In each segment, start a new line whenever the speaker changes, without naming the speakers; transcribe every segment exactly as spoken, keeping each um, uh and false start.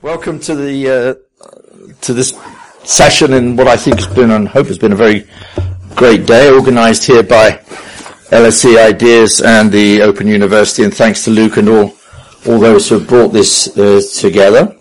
Welcome to the uh, to this session in what I think has been and hope has been a very great day, organised here by L S E Ideas and the Open University, and thanks to Luke and all all those who have brought this uh, together.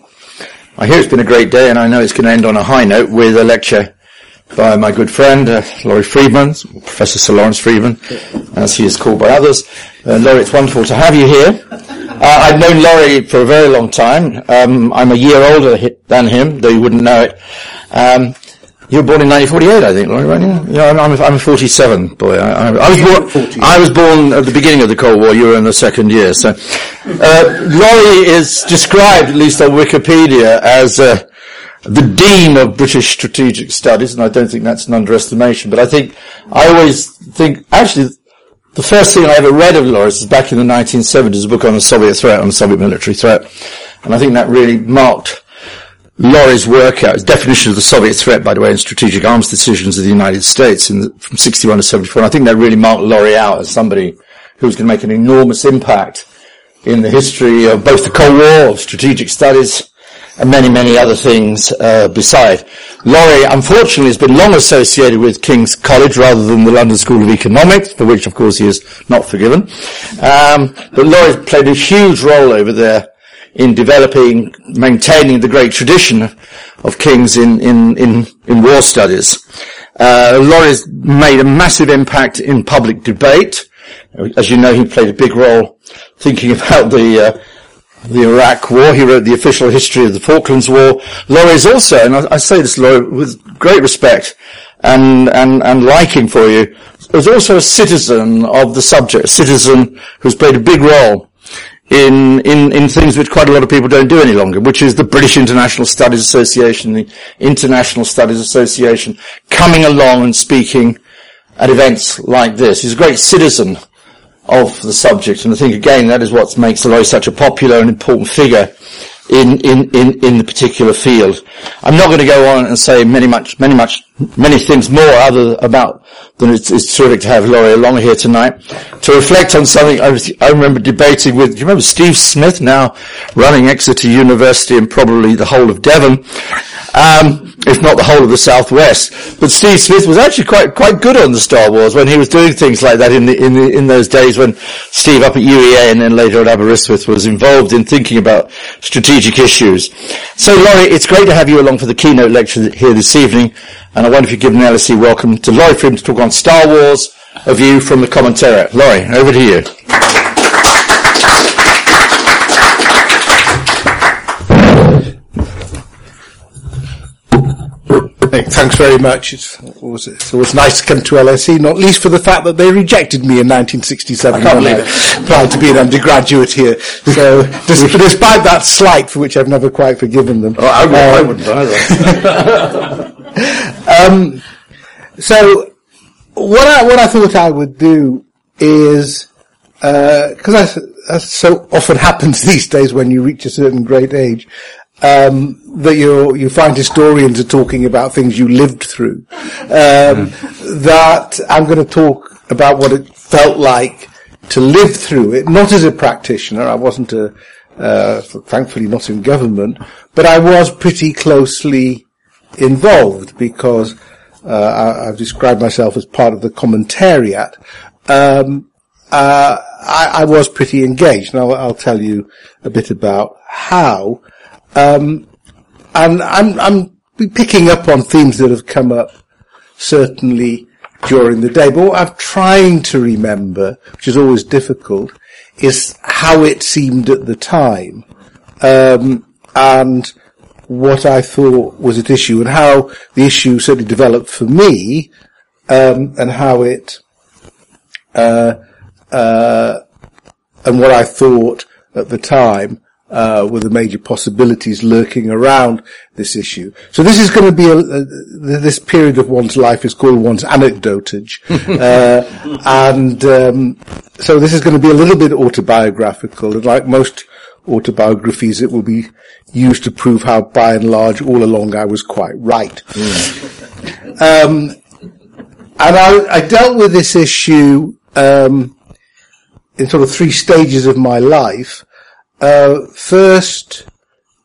I hear it's been a great day, and I know it's going to end on a high note with a lecture by my good friend uh, Laurie Freedman, Professor Sir Lawrence Freedman, as he is called by others. Uh, Laurie, it's wonderful to have you here. Uh, I've known Laurie for a very long time. Um, I'm a year older than him, though you wouldn't know it. Um, you were born in nineteen forty-eight, I think, Laurie, weren't you? Yeah, I'm, I'm, I'm a forty-seven boy. I, I, I was born. I was born at the beginning of the Cold War. You were in the second year. So, uh, Laurie is described, at least on Wikipedia, as uh, the Dean of British Strategic Studies, and I don't think that's an underestimation. But I think I always think actually. The first thing I ever read of Laurie's is back in the nineteen seventies, a book on the Soviet threat, on the Soviet military threat. And I think that really marked Laurie's work out. His definition of the Soviet threat, by the way, in strategic arms decisions of the United States in the, from sixty-one to seventy-four. And I think that really marked Laurie out as somebody who was going to make an enormous impact in the history of both the Cold War, of strategic studies, and many, many other things uh, beside. Laurie, unfortunately, has been long associated with King's College rather than the London School of Economics, for which, of course, he is not forgiven. Um, but Laurie played a huge role over there in developing, maintaining the great tradition of King's in, in, in, in war studies. Uh, Laurie's made a massive impact in public debate. As you know, he played a big role thinking about the uh, the Iraq War. He wrote the official history of the Falklands War. Laurie is also, and I, I say this, Laurie, with great respect and, and, and liking for you, is also a citizen of the subject, a citizen who's played a big role in, in, in things which quite a lot of people don't do any longer, which is the British International Studies Association, the International Studies Association, coming along and speaking at events like this. He's a great citizen of the subject, and I think again that is what makes Laurie such a popular and important figure in, in, in, in the particular field. I'm not going to go on and say many much, many much, many things more other about than it's, it's terrific to have Laurie along here tonight to reflect on something I, was, I remember debating with, do you remember Steve Smith, now running Exeter University and probably the whole of Devon, um, if not the whole of the Southwest. But Steve Smith was actually quite quite good on the Star Wars when he was doing things like that in the in the in those days when Steve up at U E A and then later at Aberystwyth was involved in thinking about strategic issues. So Laurie, it's great to have you along for the keynote lecture here this evening, and I wonder if you give an L S E welcome to Laurie Freedman to talk on Star Wars, a view from the commentariat. Laurie, over to you.
Thanks very much. It's always, it's always nice to come to L S E, not least for the fact that they rejected me in nineteen sixty-seven when I applied to be an undergraduate here. So, despite that slight, for which I've never quite forgiven them.
Oh, I, um, I wouldn't either.
um, so, what I what I thought I would do is, because uh, as so often happens these days when you reach a certain great age, Um, that you you find historians are talking about things you lived through. Um, mm. That I'm going to talk about what it felt like to live through it, not as a practitioner. I wasn't a, uh, thankfully not in government, but I was pretty closely involved because uh, I, I've described myself as part of the commentariat. Um, uh, I, I was pretty engaged, and I'll, I'll tell you a bit about how. Um, and I'm, I'm picking up on themes that have come up certainly during the day, but what I'm trying to remember, which is always difficult, is how it seemed at the time, um, and what I thought was at issue, and how the issue certainly developed for me, um, and how it, uh, uh, and what I thought at the time, Uh, were the major possibilities lurking around this issue. So this is going to be a, a this period of one's life is called one's anecdotage, uh, and um, so this is going to be a little bit autobiographical. And like most autobiographies, it will be used to prove how, by and large, all along I was quite right. Mm. Um, and I, I dealt with this issue um, in sort of three stages of my life. Uh, first,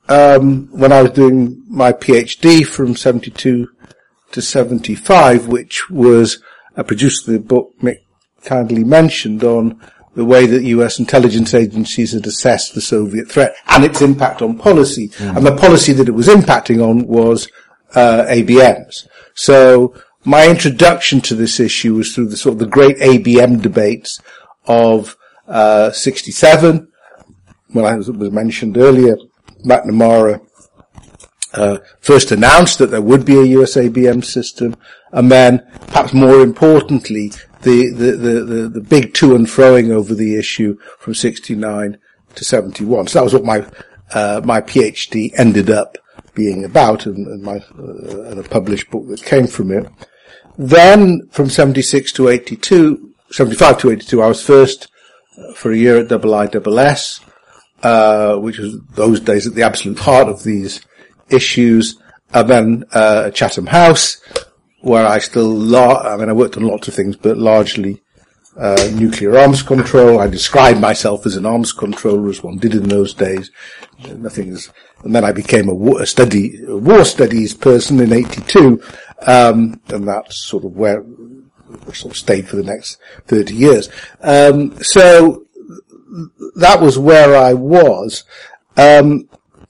um, when I was doing my PhD from seventy-two to seventy-five, which was I produced the book Mick kindly mentioned on the way that U S intelligence agencies had assessed the Soviet threat and its impact on policy. Mm. And the policy that it was impacting on was uh, A B Ms. So my introduction to this issue was through the sort of the great A B M debates of uh sixty-seven, well, as it was mentioned earlier, McNamara uh, first announced that there would be a U S A B M system, and then, perhaps more importantly, the, the, the, the, the big to and froing over the issue from sixty-nine to seventy-one. So that was what my, uh, my PhD ended up being about, and, and my, uh, and a published book that came from it. Then, from seventy-six to eighty-two, seventy-five to eighty-two, I was first uh, for a year at I I S S, uh, which was those days at the absolute heart of these issues, and then, uh, at Chatham House, where I still, la- I mean, I worked on lots of things, but largely, uh, nuclear arms control. I described myself as an arms controller, as one did in those days. Nothing is, and then I became a war, a study, a war studies person in eighty-two, um, and that's sort of where, sort of stayed for the next thirty years. Um, so, that was where I was. Um,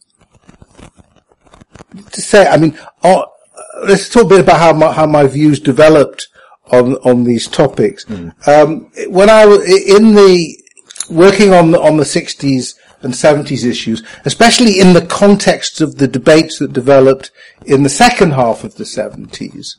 to say, I mean, uh, let's talk a bit about how my, how my views developed on, on these topics. Mm. Um, when I was in the, working on the, on the sixties and seventies issues, especially in the context of the debates that developed in the second half of the seventies,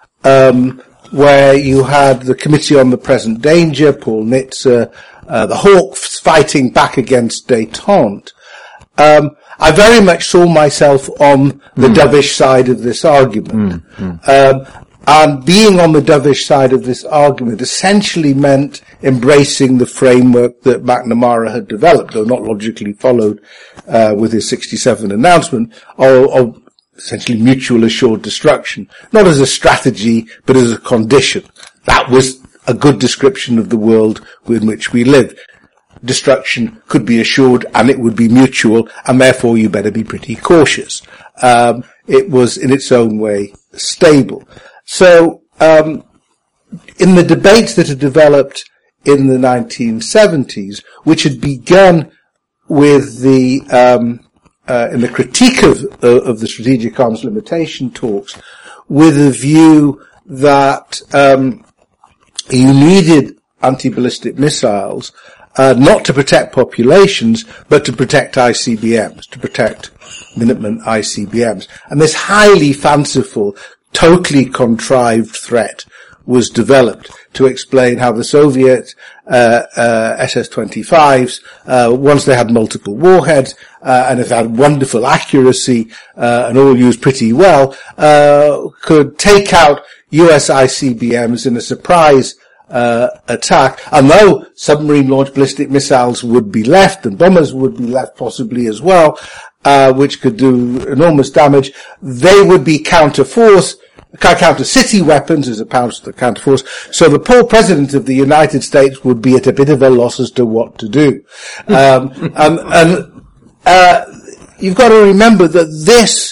um, where you had the Committee on the Present Danger, Paul Nitzer, uh, the Hawks fighting back against détente, um, I very much saw myself on the mm. dovish side of this argument. Mm. Mm. Um, and being on the dovish side of this argument essentially meant embracing the framework that McNamara had developed, though not logically followed uh, with his sixty-seven announcement, of, of essentially mutual assured destruction, not as a strategy, but as a condition. That was a good description of the world in which we live. Destruction could be assured and it would be mutual, and therefore you better be pretty cautious. Um, it was in its own way stable. So, um, in the debates that had developed in the nineteen seventies, which had begun with the, um, uh, in the critique of, uh, of the strategic arms limitation talks, with a view that, um, you needed anti-ballistic missiles, Uh, not to protect populations, but to protect I C B Ms, to protect Minuteman I C B Ms. And this highly fanciful, totally contrived threat was developed to explain how the Soviet uh, uh, S S twenty-fives, uh, once they had multiple warheads, uh, and if they had wonderful accuracy, uh, and all used pretty well, uh, could take out U S I C B Ms in a surprise Uh, attack, and though submarine-launched ballistic missiles would be left, and bombers would be left possibly as well, uh, which could do enormous damage, they would be counter-force, counter-city weapons as opposed to counter-force, so the poor President of the United States would be at a bit of a loss as to what to do. Um, and, and uh, you've got to remember that this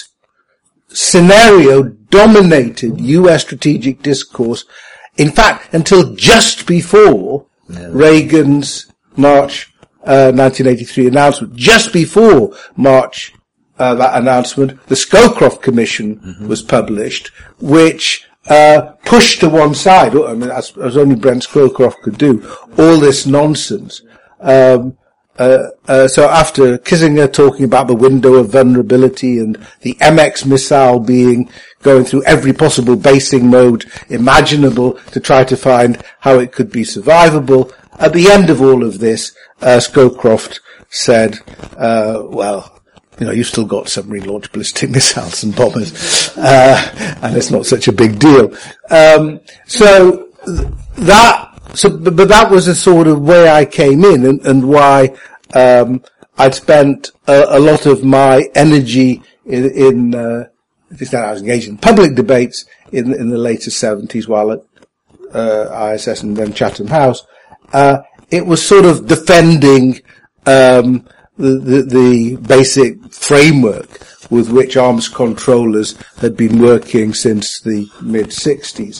scenario dominated U S strategic discourse, in fact, until just before yeah. Reagan's March uh, nineteen eighty-three announcement, just before March uh, that announcement, the Scowcroft Commission mm-hmm. was published, which uh pushed to one side, I mean, as, as only Brent Scowcroft could do, all this nonsense. Um, uh, uh, so after Kissinger talking about the window of vulnerability and the M X missile being going through every possible basing mode imaginable to try to find how it could be survivable, at the end of all of this, uh, Scowcroft said, uh, well, you know, you've still got submarine-launched ballistic missiles and bombers, uh, and it's not such a big deal. Um, so th- that, so, but that was the sort of way I came in, and, and why um, I'd spent a, a lot of my energy in, in uh, this time I was engaged in public debates in, in the later seventies while at uh, I S S and then Chatham House. Uh, it was sort of defending um, the, the, the basic framework with which arms controllers had been working since the mid sixties.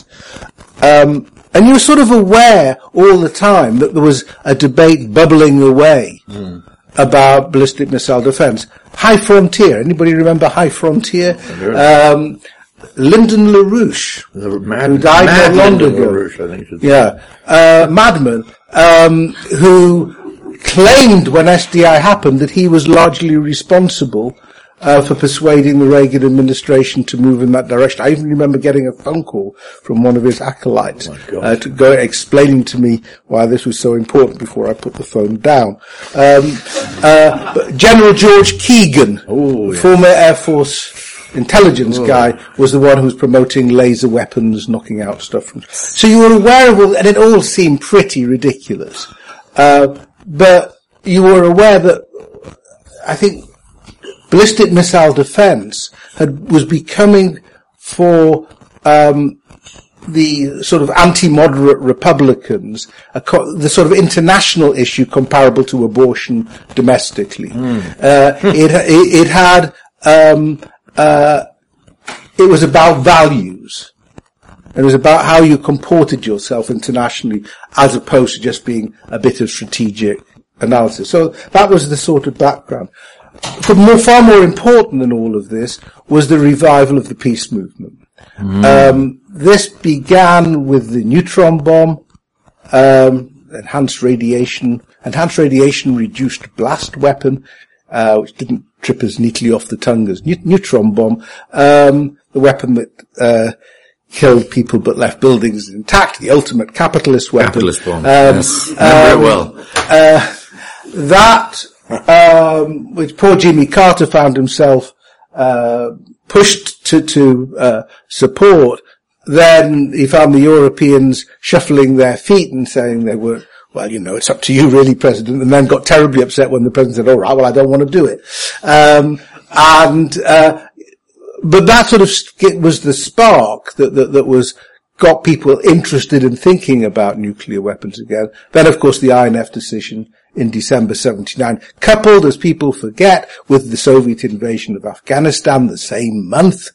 Um, and you were sort of aware all the time that there was a debate bubbling away mm. about ballistic missile defense. High Frontier. Anybody remember High Frontier? Um, Lyndon LaRouche,
Mad,
who died
Mad
not long
Lyndon
ago.
LaRouche, I think.
Yeah. Uh, madman, um, who claimed when S D I happened that he was largely responsible Uh, for persuading the Reagan administration to move in that direction. I even remember getting a phone call from one of his acolytes
oh
uh, to go explaining to me why this was so important before I put the phone down. Um, uh, but General George Keegan,
oh, yeah.
former Air Force intelligence oh. guy, was the one who was promoting laser weapons, knocking out stuff. From, so you were aware of all, and it all seemed pretty ridiculous. Uh, but you were aware that, I think, ballistic missile defense had, was becoming for, um, the sort of anti-moderate Republicans, a co- the sort of international issue comparable to abortion domestically. Mm. Uh, it, it, it had, um, uh, it was about values. It was about how you comported yourself internationally as opposed to just being a bit of strategic analysis. So that was the sort of background. But more, far more important than all of this was the revival of the peace movement. Mm. Um, this began with the neutron bomb, um, enhanced radiation, enhanced radiation reduced blast weapon, uh, which didn't trip as neatly off the tongue as ne- neutron bomb, um, the weapon that, uh, killed people but left buildings intact, the ultimate capitalist weapon.
Capitalist bomb,
um,
yes. Remember
um,
it well.
Uh, that, Um, which poor Jimmy Carter found himself, uh, pushed to, to, uh, support. Then he found the Europeans shuffling their feet and saying they were, well, you know, it's up to you really, President, and then got terribly upset when the President said, all right, well, I don't want to do it. Um, and, uh, but that sort of was the spark that, that, that was, got people interested in thinking about nuclear weapons again. Then, of course, the I N F decision in December seventy-nine, coupled, as people forget, with the Soviet invasion of Afghanistan the same month,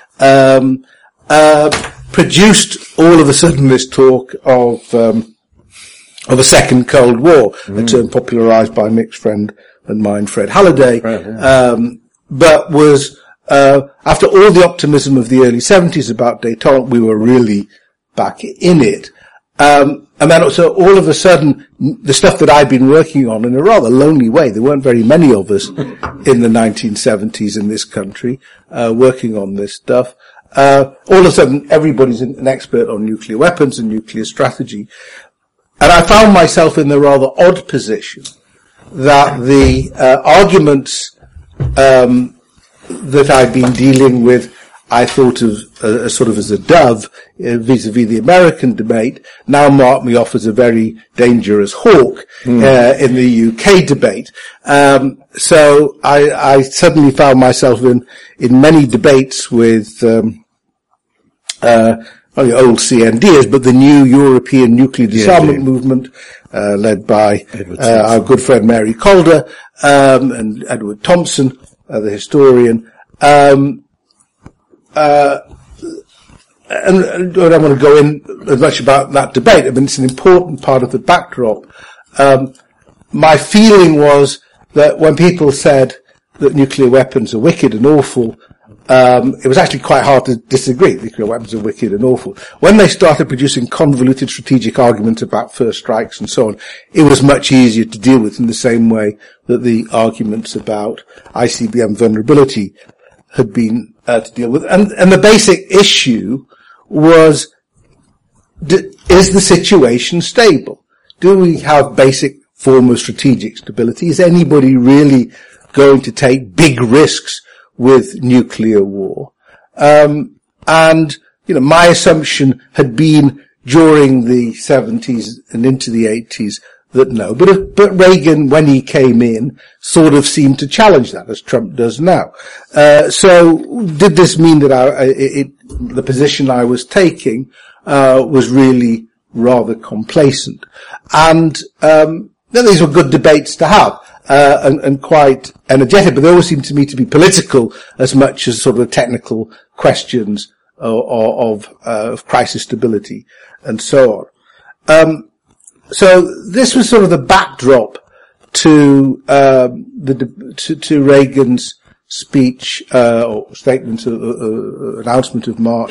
um, uh, produced all of a sudden this talk of, um, of a second Cold War, mm. a term popularized by Mick's friend and mine, Fred Halliday, right, yeah. um, but was, uh, after all the optimism of the early seventies about détente, we were really back in it. Um, and then also all of a sudden, the stuff that I'd been working on in a rather lonely way, there weren't very many of us in the nineteen seventies in this country, uh, working on this stuff. Uh, all of a sudden, everybody's an expert on nuclear weapons and nuclear strategy. And I found myself in the rather odd position that the, uh, arguments, um, that I'd been dealing with, I thought of uh, sort of as a dove uh, vis-a-vis the American debate, now mark me off as a very dangerous hawk mm. uh, in the U K debate. Um, so I, I suddenly found myself in in many debates with um, uh, well, the old C N Ds, but the new European nuclear disarmament yeah, movement, uh, led by uh, our good friend Mary Calder um, and Edward Thompson, uh, the historian. Um, Uh, and, and I don't want to go in as much about that debate. I mean, it's an important part of the backdrop. Um, my feeling was that when people said that nuclear weapons are wicked and awful, um, it was actually quite hard to disagree. Nuclear weapons are wicked and awful. When they started producing convoluted strategic arguments about first strikes and so on, it was much easier to deal with in the same way that the arguments about I C B M vulnerability had been uh, to deal with. And, and the basic issue was, d- is the situation stable? Do we have basic form of strategic stability? Is anybody really going to take big risks with nuclear war? Um, and, you know, my assumption had been during the seventies and into the eighties that no, but but Reagan, when he came in, sort of seemed to challenge that, as Trump does now. Uh, so, did this mean that I, it, it, the position I was taking uh, was really rather complacent? And um, these were good debates to have. uh, and, and quite energetic, but they always seemed to me to be political as much as sort of technical questions of, of, uh, of crisis stability and so on. Um, so this was sort of the backdrop to, um, the, to, to Reagan's speech, uh, or statement, uh, uh, announcement of March,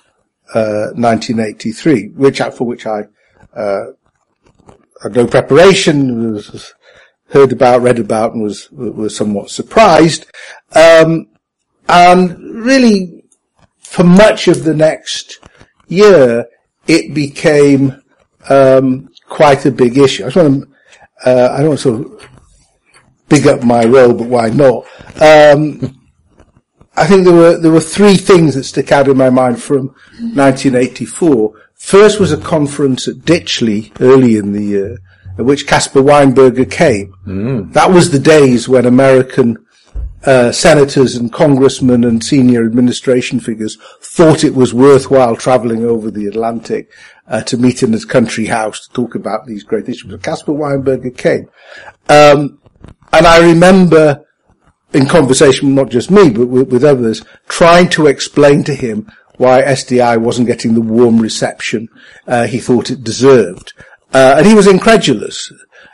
uh, nineteen eighty-three, which, for which I, uh, had no preparation, was heard about, read about, and was, was somewhat surprised. Um, and really, for much of the next year, it became, um, quite a big issue. I just want to, uh, I don't want to sort of big up my role, but why not? Um, I think there were, there were three things that stick out in my mind from nineteen eighty-four. First was a conference at Ditchley early in the year, at which Caspar Weinberger came. Mm. That was the days when American uh, senators and congressmen and senior administration figures thought it was worthwhile travelling over the Atlantic uh, to meet in his country house to talk about these great issues. But Caspar Weinberger came. Um, and I remember, in conversation, not just me, but with, with others, trying to explain to him why S D I wasn't getting the warm reception uh, he thought it deserved. Uh, and he was incredulous.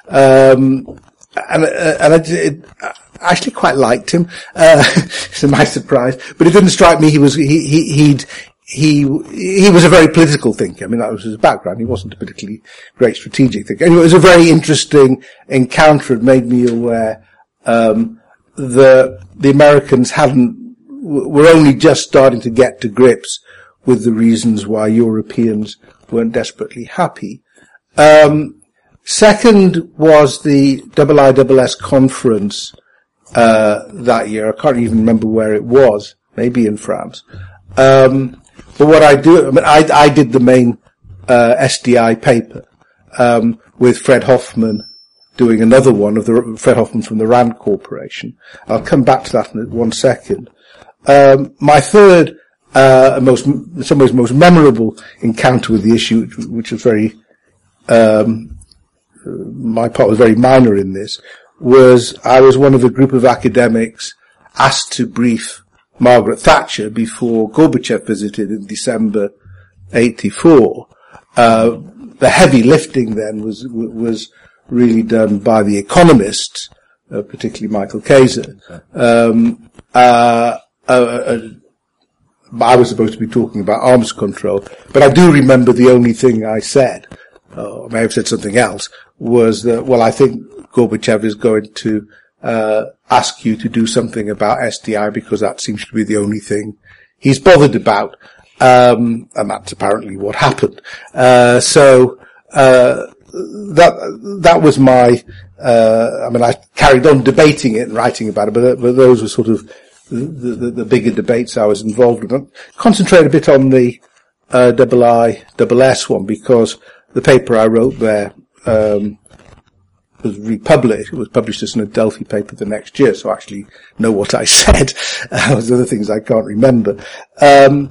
Um, and, uh, and I, it, I actually quite liked him. Uh, to my surprise. But it didn't strike me he was, he, he, he'd, he, he was a very political thinker. I mean, that was his background. He wasn't a particularly great strategic thinker. Anyway, it was a very interesting encounter. It made me aware, um, that the Americans hadn't, were only just starting to get to grips with the reasons why Europeans weren't desperately happy. Um, second was the I I S S conference, uh, that year. I can't even remember where it was. Maybe in France. Um, but what I do, I mean, I, I did the main, uh, S D I paper, um, with Fred Hoffman doing another one of the, Fred Hoffman from the Rand Corporation. I'll come back to that in one second. Um, my third, uh, most, in some ways most memorable encounter with the issue, which was very, um, my part was very minor in this, was I was one of a group of academics asked to brief Margaret Thatcher before Gorbachev visited in December eighty-four. Uh, the heavy lifting then was, was really done by the economists, uh, particularly Michael Kayser. Um, uh, uh, uh, I was supposed to be talking about arms control, but I do remember the only thing I said, or I may have said something else, was that, well, I think Gorbachev is going to uh ask you to do something about S D I because that seems to be the only thing he's bothered about. Um and that's apparently what happened. Uh so uh that that was my uh I mean I carried on debating it and writing about it, but, but those were sort of the, the, the bigger debates I was involved in. Concentrate a bit on the uh I I S S one because the paper I wrote there um was republished. It was published as an Adelphi paper the next year, so I actually know what I said. Uh, there's other things I can't remember. Um,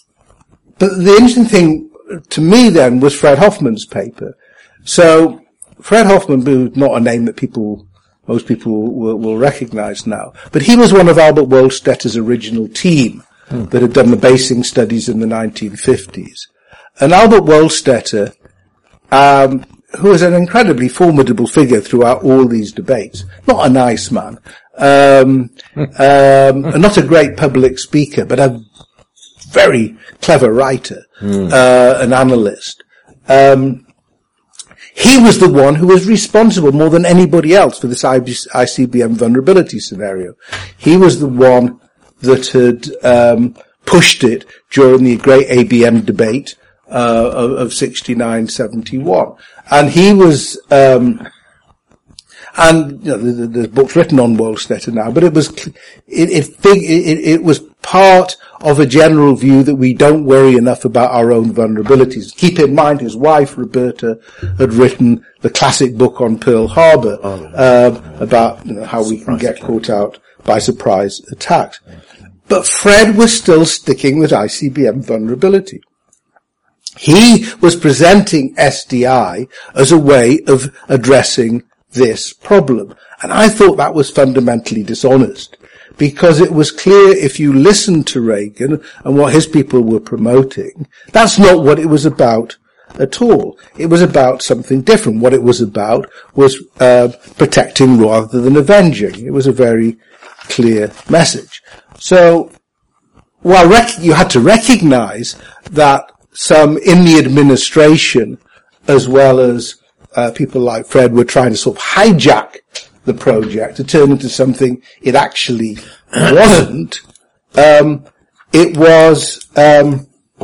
but the interesting thing to me then was Fred Hoffman's paper. So Fred Hoffman, who's not a name that people, most people will, will recognize now, but he was one of Albert Wohlstetter's original team hmm. that had done the basing studies in the nineteen fifties. And Albert Wohlstetter, um, who is an incredibly formidable figure throughout all these debates. Not a nice man, um, um, and not a great public speaker, but a very clever writer, mm. uh, an analyst. Um, he was the one who was responsible more than anybody else for this I C B M vulnerability scenario. He was the one that had um, pushed it during the great A B M debate uh, of, of sixty-nine seventy-one. And he was, um, and, you know, there's books written on Wohlstetter now, but it was, it, it, it, it was part of a general view that we don't worry enough about our own vulnerabilities. Keep in mind his wife, Roberta, had written the classic book on Pearl Harbor, um, about, you know, how we can get caught out by surprise attacks. But Fred was still sticking with I C B M vulnerability. He was presenting S D I as a way of addressing this problem. And I thought that was fundamentally dishonest, because it was clear if you listened to Reagan and what his people were promoting, that's not what it was about at all. It was about something different. What it was about was uh, protecting rather than avenging. It was a very clear message. So, while rec- you had to recognize that some in the administration, as well as uh, people like Fred, were trying to sort of hijack the project to turn into something it actually wasn't, um, it was um,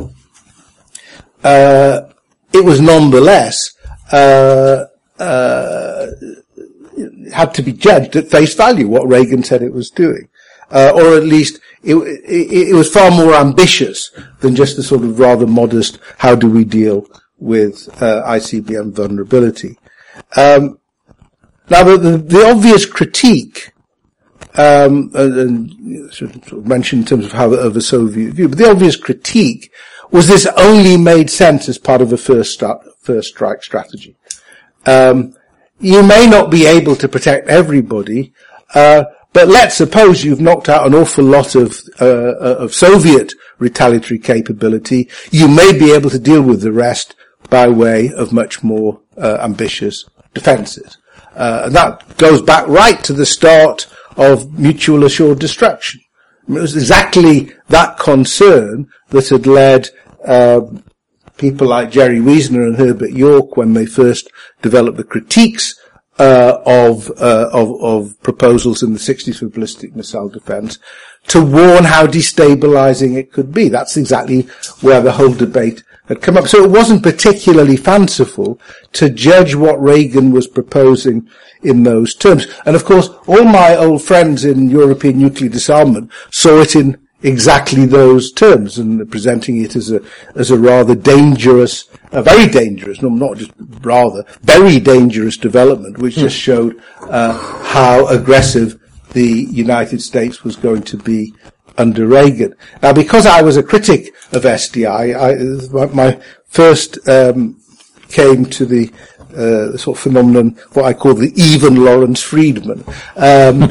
uh, it was nonetheless uh, uh, had to be judged at face value what Reagan said it was doing, uh, or at least it, it, it was far more ambitious than just the sort of rather modest how do we deal with uh, I C B M vulnerability. Um, now, the, the, the obvious critique, um, and, and sort of mentioned in terms of how of a Soviet view, but the obvious critique was this only made sense as part of a first start, first strike strategy. Um, you may not be able to protect everybody, uh, but let's suppose you've knocked out an awful lot of uh, of Soviet retaliatory capability. You may be able to deal with the rest by way of much more uh, ambitious defences. Uh, and that goes back right to the start of mutual assured destruction. I mean, it was exactly that concern that had led uh, people like Jerry Wiesner and Herbert York, when they first developed the critiques uh, of, uh, of of proposals in the sixties for ballistic missile defense, to warn how destabilizing it could be. That's exactly where the whole debate had come up. So it wasn't particularly fanciful to judge what Reagan was proposing in those terms. And of course, all my old friends in European nuclear disarmament saw it in exactly those terms, and presenting it as a as a rather dangerous, a very dangerous, no, not just rather, very dangerous development, which just showed uh, how aggressive the United States was going to be under Reagan. Now, because I was a critic of S D I, I my first um, came to the uh, the sort of phenomenon, what I call the even Lawrence Friedman, um,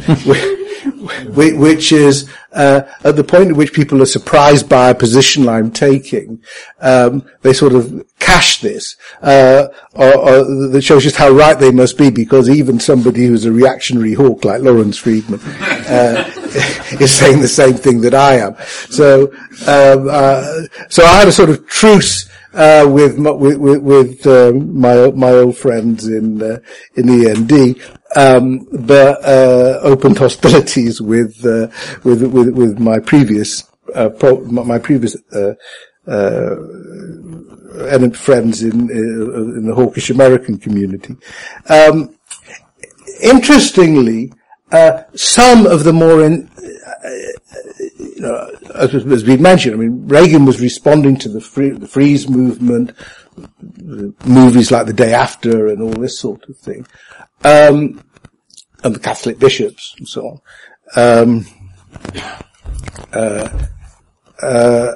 which is uh, at the point at which people are surprised by a position I'm taking, um, they sort of cash this, uh, or, or that shows just how right they must be, because even somebody who's a reactionary hawk like Lawrence Friedman uh, is saying the same thing that I am. So, um, uh, so I had a sort of truce Uh, with with with, with um, my my old friends in uh, in E N D, um, but uh, opened hostilities with uh, with with with my previous uh, pro- my previous uh, uh, eminent friends in uh, in the hawkish American community. Um, interestingly, uh, some of the more in, uh, You know, as, as we mentioned, I mean, Reagan was responding to the, free, the freeze movement, movies like The Day After and all this sort of thing, um, and the Catholic bishops and so on. Um, uh, uh,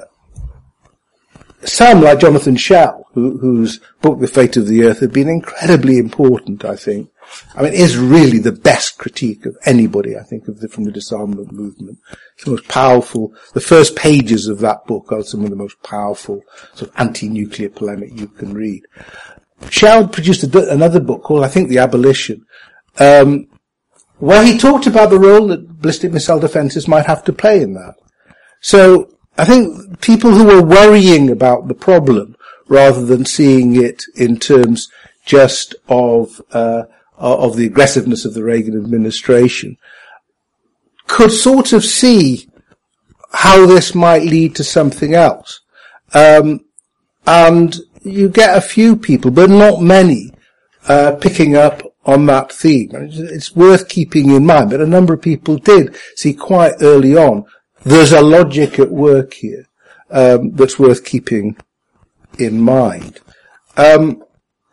some, like Jonathan Schell, who, whose book The Fate of the Earth had been incredibly important, I think. I mean, it is really the best critique of anybody, I think, of the, from the disarmament movement. It's the most powerful, the first pages of that book are some of the most powerful sort of anti-nuclear polemic you can read. Schell produced a, another book called, I think, The Abolition, um, where he talked about the role that ballistic missile defenses might have to play in that. So, I think people who were worrying about the problem, rather than seeing it in terms just of, uh, of the aggressiveness of the Reagan administration, could sort of see how this might lead to something else. Um, and you get a few people, but not many, uh, picking up on that theme. It's worth keeping in mind, but a number of people did see quite early on there's a logic at work here, um, that's worth keeping in mind. Um,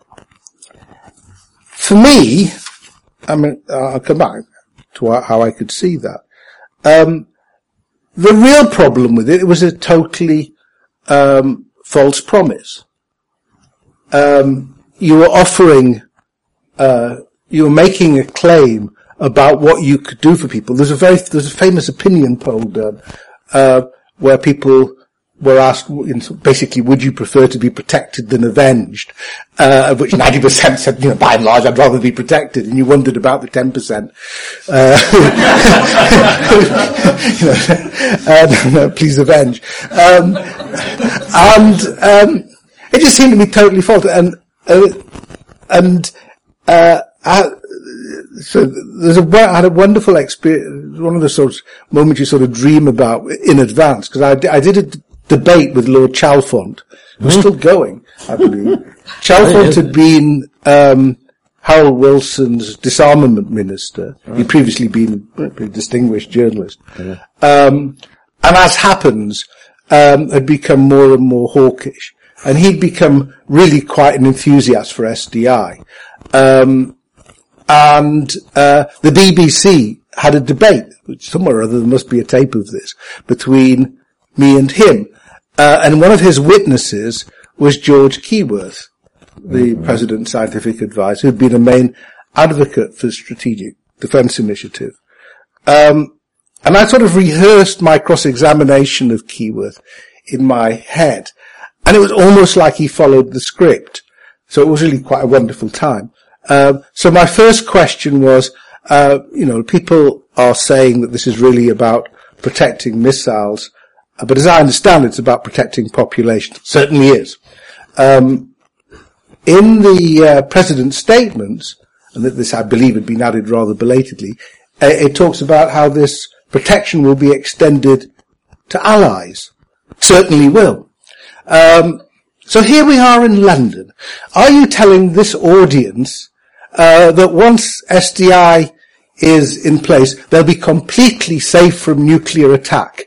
For me, I mean, I'll come back to how I could see that. Um, the real problem with it, it was a totally um, false promise. Um, you were offering uh, you were making a claim about what you could do for people. There's a very, there's a famous opinion poll done, uh, where people were asked, basically, would you prefer to be protected than avenged? Uh, of which ninety percent said, you know, by and large, I'd rather be protected. And you wondered about the ten percent. Uh, you know, uh, no, please avenge. Um, and, um, it just seemed to be totally false. And, uh, and, uh, I, so there's a, I had a wonderful experience, one of the sort of moments you sort of dream about in advance, because I, I did a d- debate with Lord Chalfont, who's mm. still going, I believe. Chalfont had been, um, Harold Wilson's disarmament minister. Right. He'd previously been a pretty distinguished journalist. Yeah. Um, and as happens, um, had become more and more hawkish. And he'd become really quite an enthusiast for S D I. Um, and, uh, the B B C had a debate, which somewhere or other there must be a tape of this, between me and him. Uh, and one of his witnesses was George Keyworth, the mm-hmm. President's scientific advisor, who'd been a main advocate for Strategic Defence Initiative. Um, and I sort of rehearsed my cross-examination of Keyworth in my head. And it was almost like he followed the script. So it was really quite a wonderful time. Um, so my first question was, uh, you know, people are saying that this is really about protecting missiles, uh, but as I understand it, it's about protecting population. It certainly is. Um, in the uh, President's statements, and that this I believe had been added rather belatedly, uh, it talks about how this protection will be extended to allies. It certainly will. Um, so here we are in London. Are you telling this audience uh, that once S D I is in place, they'll be completely safe from nuclear attack?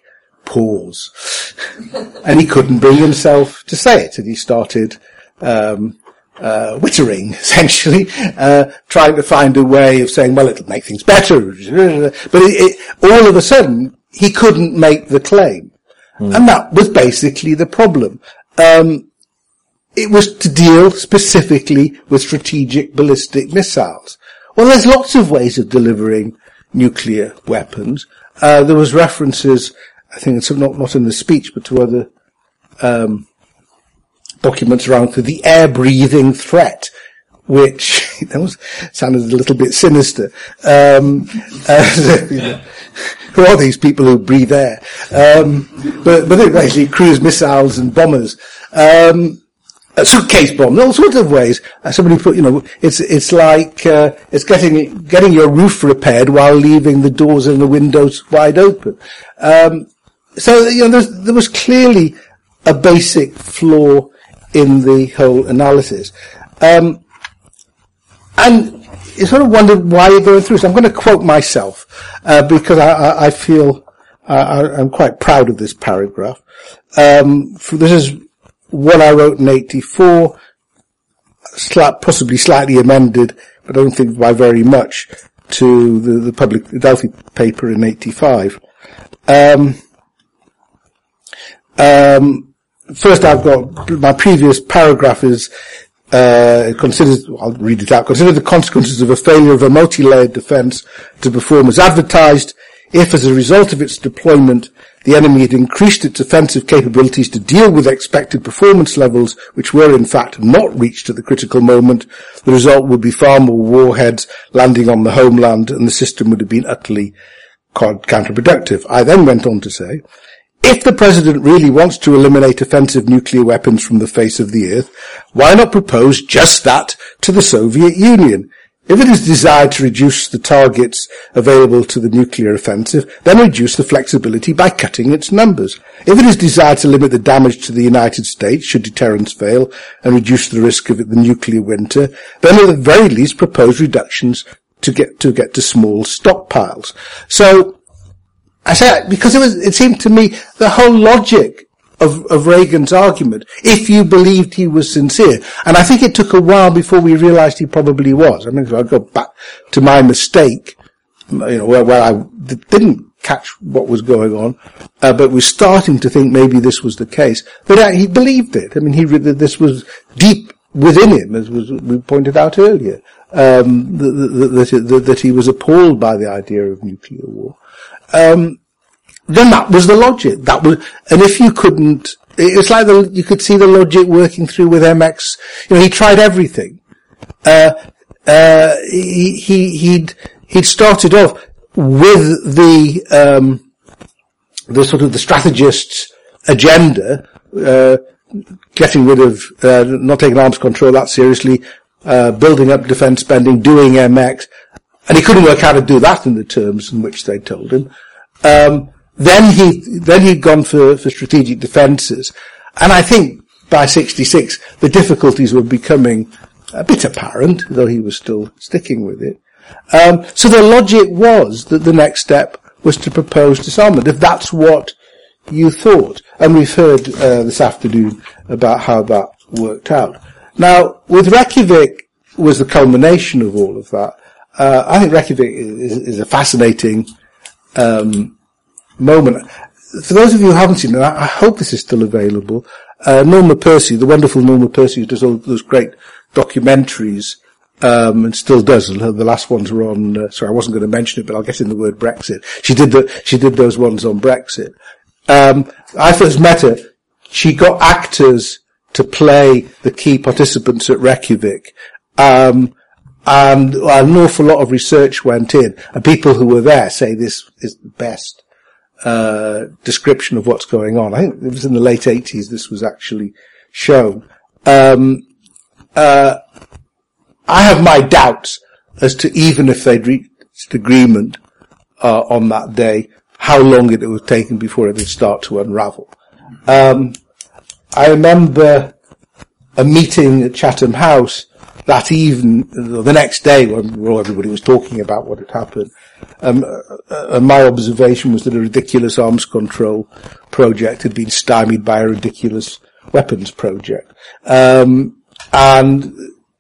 Pause. And he couldn't bring himself to say it, and he started um, uh, wittering, essentially, uh, trying to find a way of saying, well, it'll make things better. But it, it, all of a sudden, he couldn't make the claim. Mm. And that was basically the problem. Um, it was to deal specifically with strategic ballistic missiles. Well, there's lots of ways of delivering nuclear weapons. Uh, there was references, I think it's not, not in the speech, but to other, um, documents around to the air-breathing threat, which, that was, sounded a little bit sinister. Um, uh, you know, who are these people who breathe air? Um, but, but they're basically cruise missiles and bombers. Um, a suitcase bomb, all sorts of ways. Uh, somebody put, you know, it's, it's like, uh, it's getting, getting your roof repaired while leaving the doors and the windows wide open. Um, so, you know, there was clearly a basic flaw in the whole analysis. Um, and you sort of wondered why you're going through. So I'm going to quote myself, uh, because I, I, I feel, uh, I'm quite proud of this paragraph. Um, this is what I wrote in eighty-four, slight, possibly slightly amended, but I don't think by very much, to the, the public, the Delphi paper in eighty-five. Um, um, first I've got, my previous paragraph is, uh, considers, I'll read it out, consider the consequences of a failure of a multi-layered defense to perform as advertised, if as a result of its deployment, the enemy had increased its offensive capabilities to deal with expected performance levels which were in fact not reached at the critical moment, the result would be far more warheads landing on the homeland and the system would have been utterly counterproductive. I then went on to say, if the President really wants to eliminate offensive nuclear weapons from the face of the earth, why not propose just that to the Soviet Union? If it is desired to reduce the targets available to the nuclear offensive, then reduce the flexibility by cutting its numbers. If it is desired to limit the damage to the United States, should deterrence fail, and reduce the risk of the nuclear winter, then at the very least propose reductions to get to get to small stockpiles. So, I say, because it was, it seemed to me the whole logic Of, of Reagan's argument, if you believed he was sincere. And I think it took a while before we realized he probably was. I mean, if I go back to my mistake, you know, where, where I didn't catch what was going on, uh, but was starting to think maybe this was the case. But uh, he believed it. I mean, he this was deep within him, as was we pointed out earlier, um, that, that, that, that he was appalled by the idea of nuclear war. Um, then that was the logic. That was, and if you couldn't, it's like the, you could see the logic working through with M X. You know, he tried everything. Uh, uh, he, he, he'd, he'd started off with the, um, the sort of the strategist's agenda, uh, getting rid of, uh, not taking arms control that seriously, uh, building up defence spending, doing M X, and he couldn't work out how to do that in the terms in which they told him. Um, then he, then he'd gone for, for strategic defences, and I think by sixty-six, the difficulties were becoming a bit apparent, though he was still sticking with it. Um, so the logic was that the next step was to propose disarmament, if that's what you thought. And we've heard uh, this afternoon about how that worked out. Now, with Reykjavik was the culmination of all of that. Uh, I think Reykjavik is, is a fascinating um, moment. For those of you who haven't seen it, I, I hope this is still available. Uh, Norma Percy, the wonderful Norma Percy, who does all those great documentaries, um, and still does. The last ones were on, uh, sorry, I wasn't going to mention it, but I'll get in the word Brexit. She did the, she did those ones on Brexit. Um, I first met her. She got actors to play the key participants at Reykjavik. Um, and an awful lot of research went in, and people who were there say this is the best, uh, description of what's going on. I think it was in the late eighties this was actually shown. Um, uh, I have my doubts as to even if they'd reached agreement, uh, on that day, how long it would have taken before it would start to unravel. Um, I remember a meeting at Chatham House that evening, the next day, when everybody was talking about what had happened. Um, and my observation was that a ridiculous arms control project had been stymied by a ridiculous weapons project. Um, and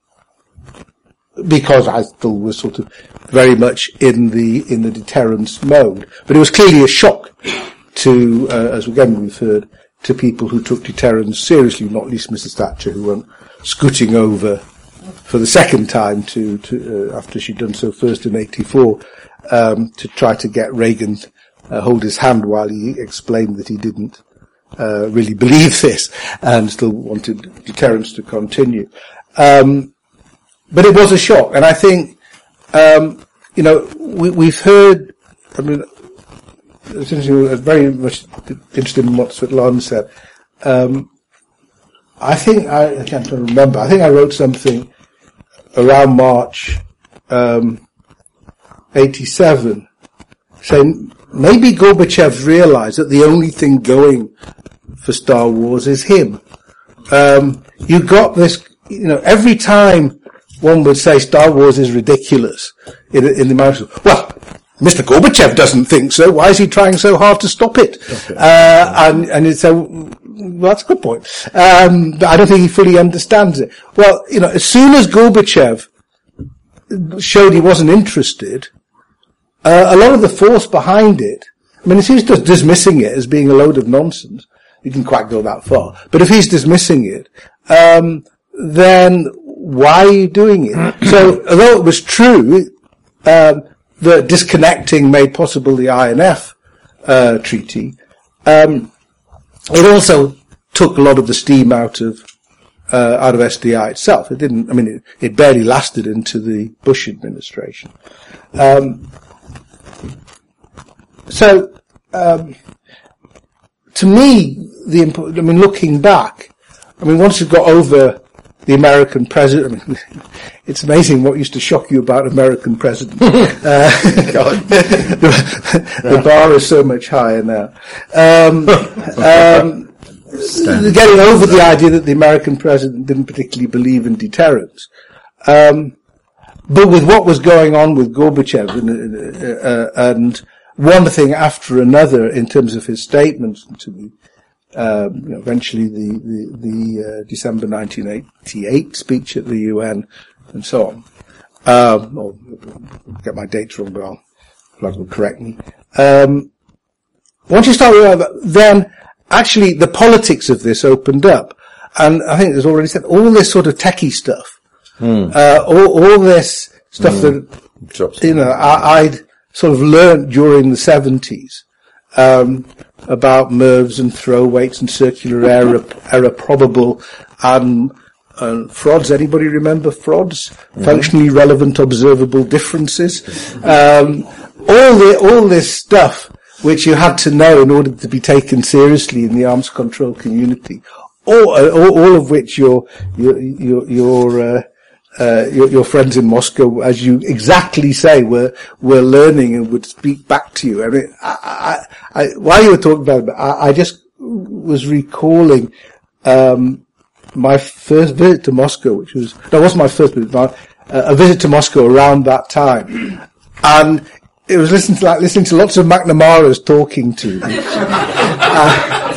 because I still was sort of very much in the in the deterrence mode, but it was clearly a shock to, uh, as again we've heard, to people who took deterrence seriously, not least Missus Thatcher, who went scooting over for the second time to, to uh, after she'd done so first in eighty-four, um, to try to get Reagan uh, hold his hand while he explained that he didn't uh, really believe this and still wanted deterrence to continue. Um, But it was a shock, and I think, um, you know, we, we've heard, I mean, essentially, I was very much interested in what Svetlana said. Um, I think, I, I can't remember, I think I wrote something around March, um, eighty-seven, saying maybe Gorbachev realized that the only thing going for Star Wars is him. Um, you got this, you know, every time one would say Star Wars is ridiculous in, in the amount of, well, Mister Gorbachev doesn't think so. Why is he trying so hard to stop it? Okay. Uh, and, and you'd say, well, that's a good point. Um, but I don't think he fully understands it. Well, you know, as soon as Gorbachev showed he wasn't interested, uh, a lot of the force behind it, I mean, if he's just dismissing it as being a load of nonsense, he didn't quite go that far, but if he's dismissing it, um, then why are you doing it? So, although it was true um, that disconnecting made possible the I N F uh, treaty, um, it also took a lot of the steam out of uh, out of S D I itself. It didn't. I mean, it, it barely lasted into the Bush administration. Um, so, um, to me, the impo- I mean, looking back, I mean, once you've got over the American president, I mean, it's amazing what used to shock you about American presidents. uh, the, the bar is so much higher now. Um, um, getting over the idea that the American president didn't particularly believe in deterrence. Um, but with what was going on with Gorbachev and, uh, and one thing after another in terms of his statements to the Uh, you know, eventually the, the, the uh, December nineteen eighty-eight speech at the U N and so on. Um, I'll get my dates wrong, but I'll, Vlad will correct me. Um, once you start with that, then actually the politics of this opened up. And I think there's already said, all this sort of techie stuff,
mm.
uh, all, all this stuff mm. that,
Drops
you know, I, I'd sort of learnt during the seventies, um, about M E R Vs and throw weights and circular error, error probable and, and FRODS. Anybody remember FRODS? Mm-hmm. Functionally relevant observable differences. Um, all the, all this stuff which you had to know in order to be taken seriously in the arms control community. All, all, all of which your, your, your, your, uh, Uh, your, your friends in Moscow, as you exactly say, were were learning and would speak back to you. I mean, I, I, I, while you were talking about it, I, I just was recalling um, my first visit to Moscow, which was no, it wasn't my first visit, but uh, a visit to Moscow around that time, and it was listening to like listening to lots of McNamara's talking to me. uh,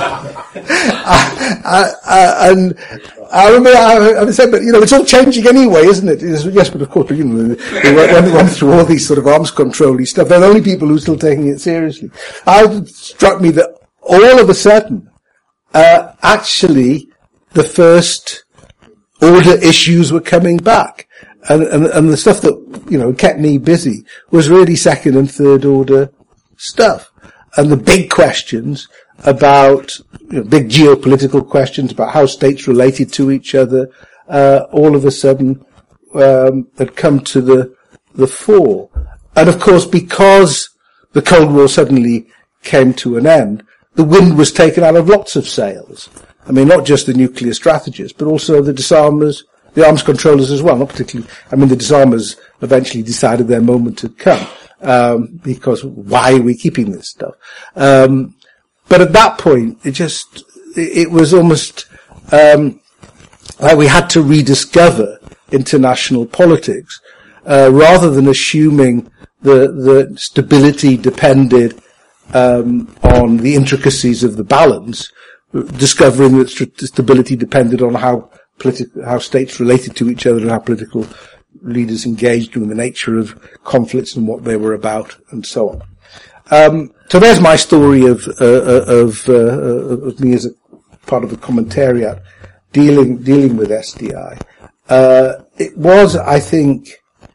I, I, I, and I remember I, I said, but you know, it's all changing anyway, isn't it? It's, yes, but of course, you know, when they went through all these sort of arms control-y stuff, they're the only people who are still taking it seriously. It struck me that all of a sudden, uh, actually, the first order issues were coming back. And, and, and the stuff that, you know, kept me busy was really second and third order stuff. And the big questions about, you know, big geopolitical questions about how states related to each other, uh, all of a sudden, um, had come to the, the fore. And of course, because the Cold War suddenly came to an end, the wind was taken out of lots of sails. I mean, not just the nuclear strategists, but also the disarmers, the arms controllers as well, not particularly, I mean, the disarmers eventually decided their moment had come, um, because why are we keeping this stuff? Um, But at that point, it just, it was almost, um, like we had to rediscover international politics, uh, rather than assuming the, the stability depended, um, on the intricacies of the balance, discovering that st- stability depended on how political, how states related to each other and how political leaders engaged in the nature of conflicts and what they were about and so on. Um, so there's my story of, uh, of, uh, of me as a part of the commentariat dealing, dealing with S D I. Uh, it was, I think,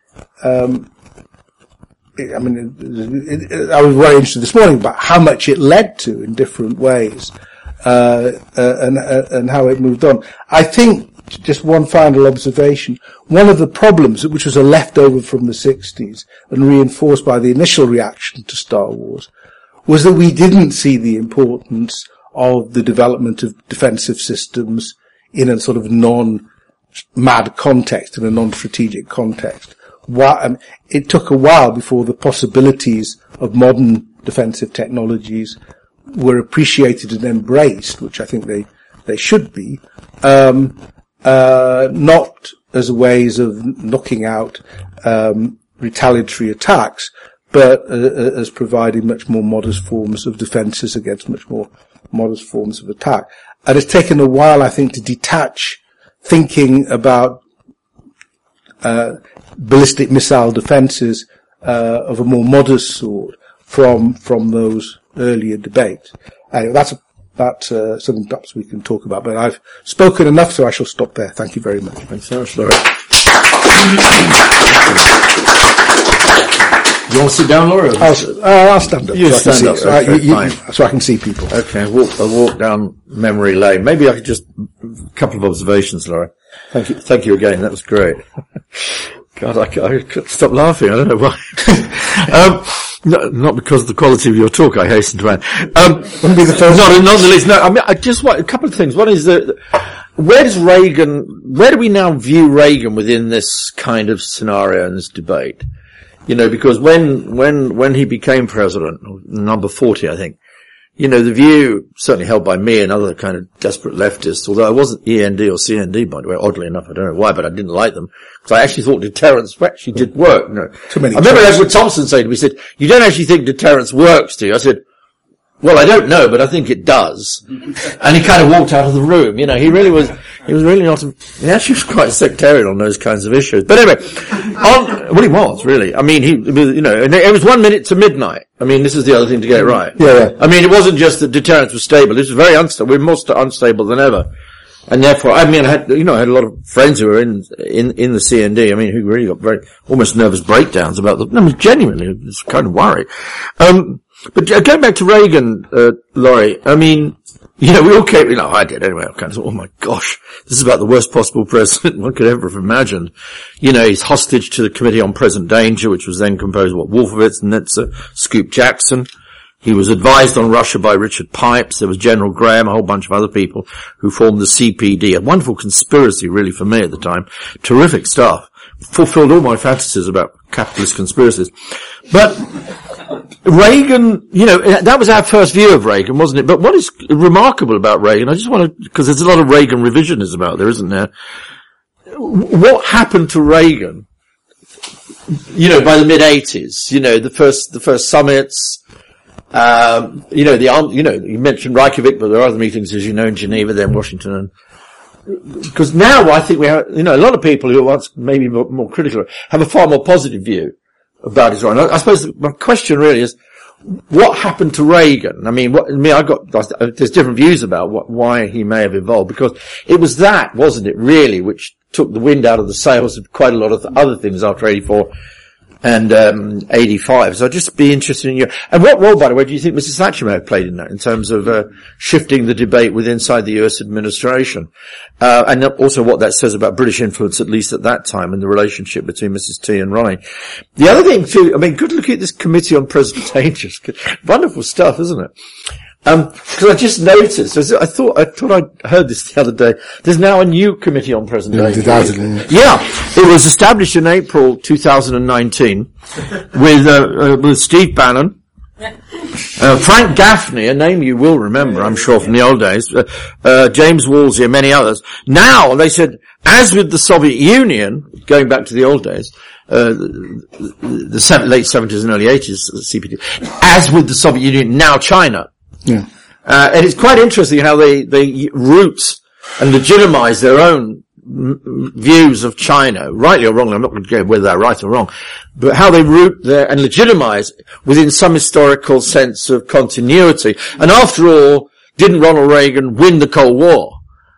um, it, I mean, it, it, I was very interested this morning about how much it led to in different ways, uh, uh and, uh, and how it moved on. I think, just one final observation, one of the problems, which was a leftover from the sixties and reinforced by the initial reaction to Star Wars, was that we didn't see the importance of the development of defensive systems in a sort of non-mad context, in a non-strategic context. Why, um, it took a while before the possibilities of modern defensive technologies were appreciated and embraced, which I think they, they should be, um, Uh, not as ways of knocking out um, retaliatory attacks, but uh, as providing much more modest forms of defences against much more modest forms of attack. And it's taken a while, I think, to detach thinking about uh, ballistic missile defences uh, of a more modest sort from from those earlier debates. Anyway, that's a That's uh, something perhaps we can talk about, but I've spoken enough, so I shall stop there. Thank you very much.
Thanks so much, Laurie. You want to sit down, Laurie?
I'll, uh, I'll stand up.
You
so
stand
I can
up,
see,
okay,
uh, you, you,
fine.
so I can see people.
Okay, walk, I'll walk down memory lane. Maybe I could just, a couple of observations, Laurie. Thank you, thank you again, that was great. God, I, I couldn't stop laughing, I don't know why. um, No, not because of the quality of your talk, I hasten to add. Um,
Wouldn't be the first.
Not, not the least. No, I mean, I just want a couple of things. One is that, where does Reagan, where do we now view Reagan within this kind of scenario and this debate? You know, because when, when, when he became president, number forty, I think, you know, the view, certainly held by me and other kind of desperate leftists, although I wasn't E N D or C N D, by the way, oddly enough, I don't know why, but I didn't like them, because I actually thought deterrence actually did work. You know.
Too many
I remember
choices.
Edward Thompson saying to me, he said, you don't actually think deterrence works, do you? I said, well, I don't know, but I think it does. And he kind of walked out of the room, you know, he really was, he was really not, a, he actually was quite sectarian on those kinds of issues. But anyway, on, well, he was, really. I mean, he, you know, and it was one minute to midnight. I mean, this is the other thing to get it right.
Yeah, yeah.
I mean, it wasn't just that deterrence was stable, it was very unstable, we're more st- unstable than ever. And therefore, I mean, I had, you know, I had a lot of friends who were in, in, in the C N D, I mean, who really got very, almost nervous breakdowns about the, I mean, genuinely, it's kind of worried. Um, but going back to Reagan, uh, Laurie, I mean, you know, we all came, you know, I did anyway, I kind of thought, oh my gosh, this is about the worst possible president one could ever have imagined. You know, he's hostage to the Committee on Present Danger, which was then composed of what, Wolfowitz, Nitze, Scoop Jackson. He was advised on Russia by Richard Pipes. There was General Graham, a whole bunch of other people who formed the C P D. A wonderful conspiracy, really, for me at the time. Terrific stuff. Fulfilled all my fantasies about capitalist conspiracies. But Reagan, you know, that was our first view of Reagan, wasn't it? But what is remarkable about Reagan, I just want to, because there's a lot of Reagan revisionism out there, isn't there? What happened to Reagan, you know, by the mid-eighties? You know, the first, the first summits, Um, you know, the, you know, you mentioned Reykjavik, but there are other meetings, as you know, in Geneva, there in Washington. And, because now I think we have, you know, a lot of people who are once maybe more, more critical have a far more positive view about his run. I, I suppose my question really is, what happened to Reagan? I mean, what, I mean, I got, there's different views about what, why he may have evolved, because it was that, wasn't it, really, which took the wind out of the sails of quite a lot of other things after eighty-four. And, um, eighty-five. So I'd just be interested in your, and what role, by the way, do you think Missus Thatcher may have played in that, in terms of, uh, shifting the debate with inside the U S administration? Uh, and also what that says about British influence, at least at that time, and the relationship between Missus T and Ronnie. The other thing too, I mean, good look at this Committee on Present Danger. Wonderful stuff, isn't it? Um, because I just noticed, I thought, I thought I heard this the other day. There's now a new Committee on Present Danger. Yeah, it was established in April two thousand nineteen with, uh, uh, with Steve Bannon, uh, Frank Gaffney, a name you will remember, I'm sure, from the old days, uh, uh, James Woolsey and many others. Now, they said, as with the Soviet Union, going back to the old days, uh, the, the late seventies and early eighties, the C P D, as with the Soviet Union, now China.
Yeah.
Uh, and it's quite interesting how they, they root and legitimize their own m- views of China, rightly or wrongly. I'm not going to go whether they're right or wrong, but how they root their, and legitimize within some historical sense of continuity. And after all, didn't Ronald Reagan win the Cold War?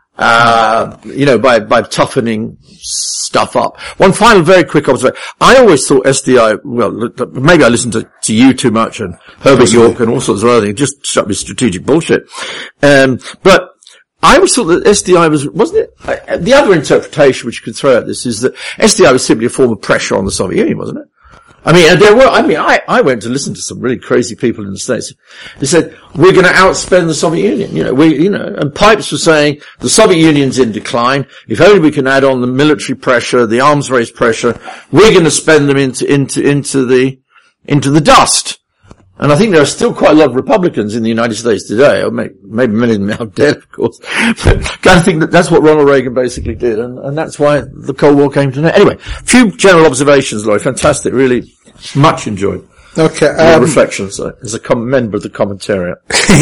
Uh, you know, by, by toughening stuff up. One final very quick observation. I always thought S D I, well, maybe I listened to, to you too much and Herbert York and all sorts of other things, just struck me strategic bullshit. Um, but I always thought that S D I was, wasn't it? Uh, the other interpretation which you could throw at this is that S D I was simply a form of pressure on the Soviet Union, wasn't it? I mean, there were, I mean, I, I went to listen to some really crazy people in the States. They said, we're going to outspend the Soviet Union. You know, we, you know, and Pipes was saying, the Soviet Union's in decline. If only we can add on the military pressure, the arms race pressure, we're going to spend them into, into, into the, into the dust. And I think there are still quite a lot of Republicans in the United States today, or maybe, maybe many of them are dead, of course. But I think that that's what Ronald Reagan basically did, and, and that's why the Cold War came to an end. Anyway, a few general observations, Laurie. Fantastic, really much enjoyed.
Okay.
Your
Um,
reflections uh, as a com- member of the commentariat.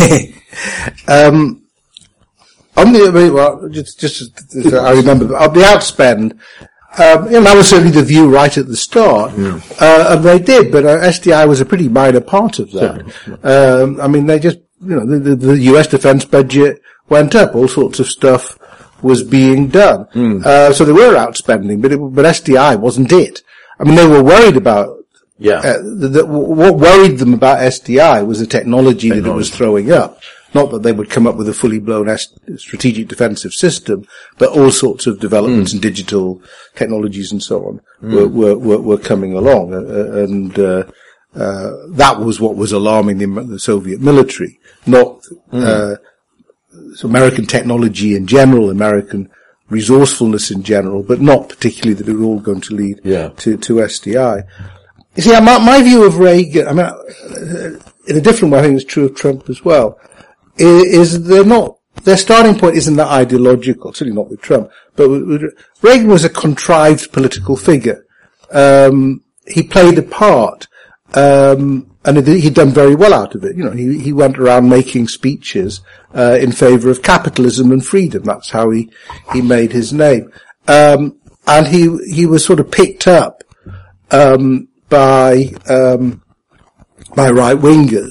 um, on the, well, just, just, I remember, on the outspend, Um, and that was certainly the view right at the start, yeah. uh, and they did, but uh, S D I was a pretty minor part of that. Um, I mean, they just, you know, the, the, the U S defense budget went up, all sorts of stuff was being done. Mm. Uh, so they were outspending, but it, but S D I wasn't it. I mean, they were worried about,
yeah.
Uh, the, the, what worried them about S D I was the technology, technology that it was throwing up. Not that they would come up with a fully blown strategic defensive system, but all sorts of developments mm. in digital technologies and so on mm. were, were, were, were coming along. Uh, and, uh, uh, that was what was alarming the, the Soviet military, not, mm. uh, American technology in general, American resourcefulness in general, but not particularly that it was all going to lead
yeah.
to, to S D I. You see, my, my view of Reagan, I mean, in a different way, I think it's true of Trump as well, is they're not, their starting point isn't that ideological, certainly not with Trump, but with, with, Reagan was a contrived political figure. Um, he played a part, um, and he'd done very well out of it. You know, he, he went around making speeches, uh, in favor of capitalism and freedom. That's how he, he made his name. Um, and he, he was sort of picked up, um, by, um, by right-wingers.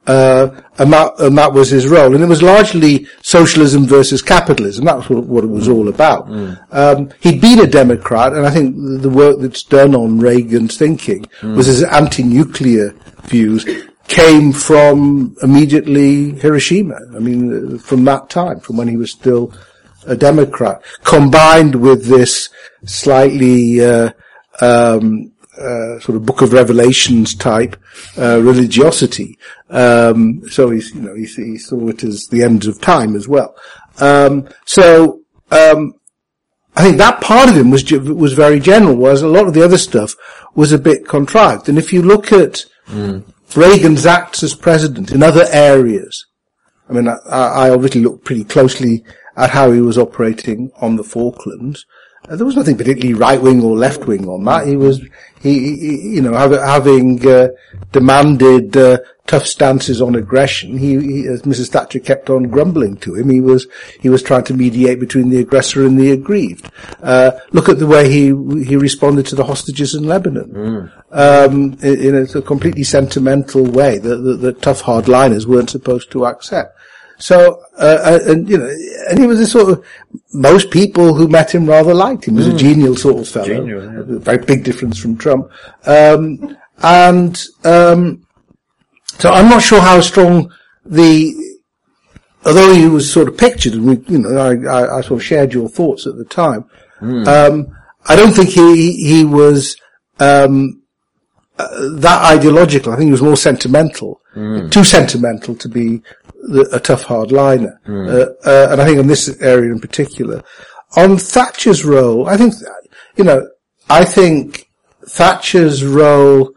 Uh, and that, and that was his role. And it was largely socialism versus capitalism. That's what, what it was all about. Mm. Um, he'd been a Democrat, and I think the work that's done on Reagan's thinking mm. was his anti-nuclear views came from immediately Hiroshima. I mean, from that time, from when he was still a Democrat, combined with this slightly, uh, um, Uh, sort of Book of Revelations type uh, religiosity. Um, so he's, you know, he, he saw it as the end of time as well. Um, so um, I think that part of him was was very general, whereas a lot of the other stuff was a bit contrived. And if you look at mm. Reagan's acts as president in other areas, I mean, I, I obviously looked pretty closely at how he was operating on the Falklands. Uh, there was nothing particularly right-wing or left-wing on that. He was, he, he you know, have, having uh, demanded uh, tough stances on aggression. He, he, as Missus Thatcher kept on grumbling to him, he was he was trying to mediate between the aggressor and the aggrieved. Uh, look at the way he he responded to the hostages in Lebanon, mm. um, in, in a, a completely sentimental way that, that, that tough hardliners weren't supposed to accept. So, uh, and, you know, and he was a sort of, most people who met him rather liked him. He was mm. a genial sort of fellow. Genial, yeah. A very big difference from Trump. Um, and, um, so I'm not sure how strong the, although he was sort of pictured, and we, you know, I, I, I sort of shared your thoughts at the time, mm. um, I don't think he, he was, um, uh, that ideological. I think he was more sentimental. Mm. Too sentimental to be the, a tough hardliner. Mm. Uh, uh, and I think in this area in particular. On Thatcher's role, I think, you know, I think Thatcher's role,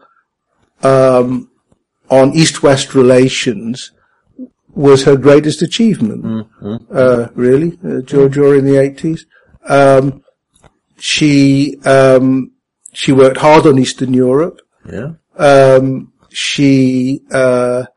um, on East-West relations was her greatest achievement, mm. uh, really, uh, during the eighties. Um, she, um, she worked hard on Eastern Europe.
Yeah.
Um, she, uh,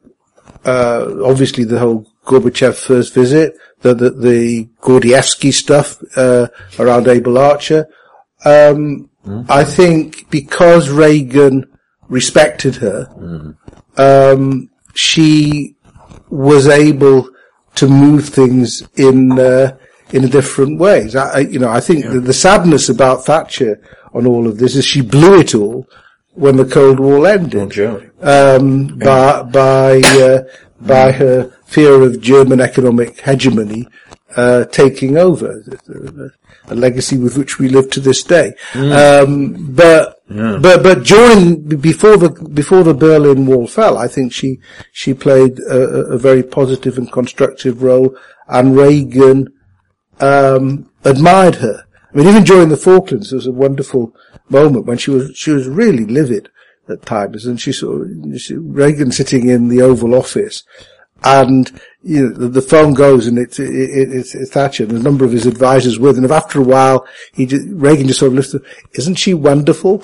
uh, obviously the whole Gorbachev first visit, the, the, the Gordievsky stuff, uh, around Abel Archer. Um, mm. I think because Reagan respected her, mm. um, she was able to move things in, uh, in different ways. I, you know, I think yeah. the, the sadness about Thatcher on all of this is she blew it all when the Cold War ended,
oh,
um, by, by, uh, by her fear of German economic hegemony, uh, taking over, a legacy with which we live to this day. Mm. Um, but, yeah. but, but during, before the, before the Berlin Wall fell, I think she, she played a, a very positive and constructive role, and Reagan, um, admired her. I mean, even during the Falklands, there was a wonderful moment when she was, she was really livid at times, and she saw she, Reagan sitting in the Oval Office, and, you know, the, the phone goes and it's, it, it, it's, it's Thatcher, and a number of his advisors with, and if after a while, he just, Reagan just sort of lifted, isn't she wonderful?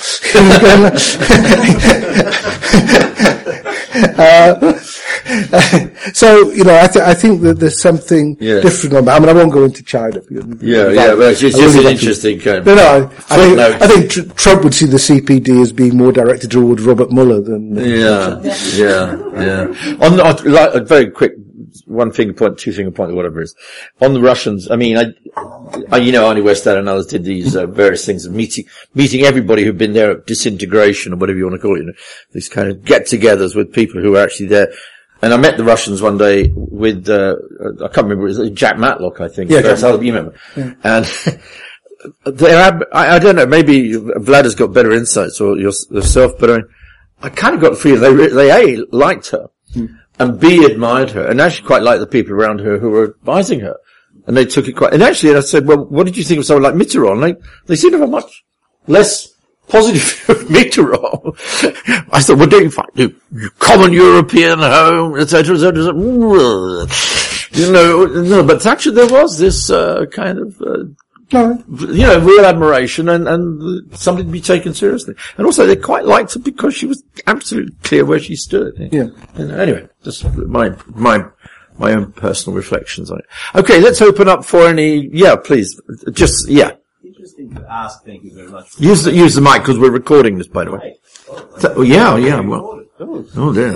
uh, so, you know, I, th- I think that there's something yes. different on that. I mean, I won't go into China.
Yeah, yeah, but it's just, just an interesting kind of.
No, no, I, I think, I think tr- Trump would see the C P D as being more directed towards Robert Mueller than.
Yeah, yeah, yeah. On, on like, a very quick one finger point, two finger point, whatever it is. On the Russians, I mean, I, I you know, Arnie Westad and others did these uh, various things of meeting, meeting everybody who'd been there at disintegration or whatever you want to call it, you know, these kind of get-togethers with people who were actually there. And I met the Russians one day with, uh, I can't remember, it was Jack Matlock, I think.
Yeah,
Jack Matlock. You remember? Yeah. And they're, I, I don't know, maybe Vlad has got better insights or yourself, but I mean, I kind of got the feeling they, they A, liked her, hmm. and B, admired her, and actually quite liked the people around her who were advising her. And they took it quite, and actually I said, well, what did you think of someone like Mitterrand? They, they seemed to have a much less positive of Mitterrand. I thought, well, don't you find you, you common European home, et cetera, et cetera, et cetera. You know, no, but actually there was this, uh, kind of, uh, no. you know, real admiration and, and something to be taken seriously. And also they quite liked her because she was absolutely clear where she stood.
Yeah.
And anyway, just my, my, my own personal reflections on it. Okay, let's open up for any, yeah, please, just, yeah.
Interesting to ask, thank you very much.
Use the, use the mic because we're recording this, by the way. So, oh, yeah, yeah, well. Oh, there.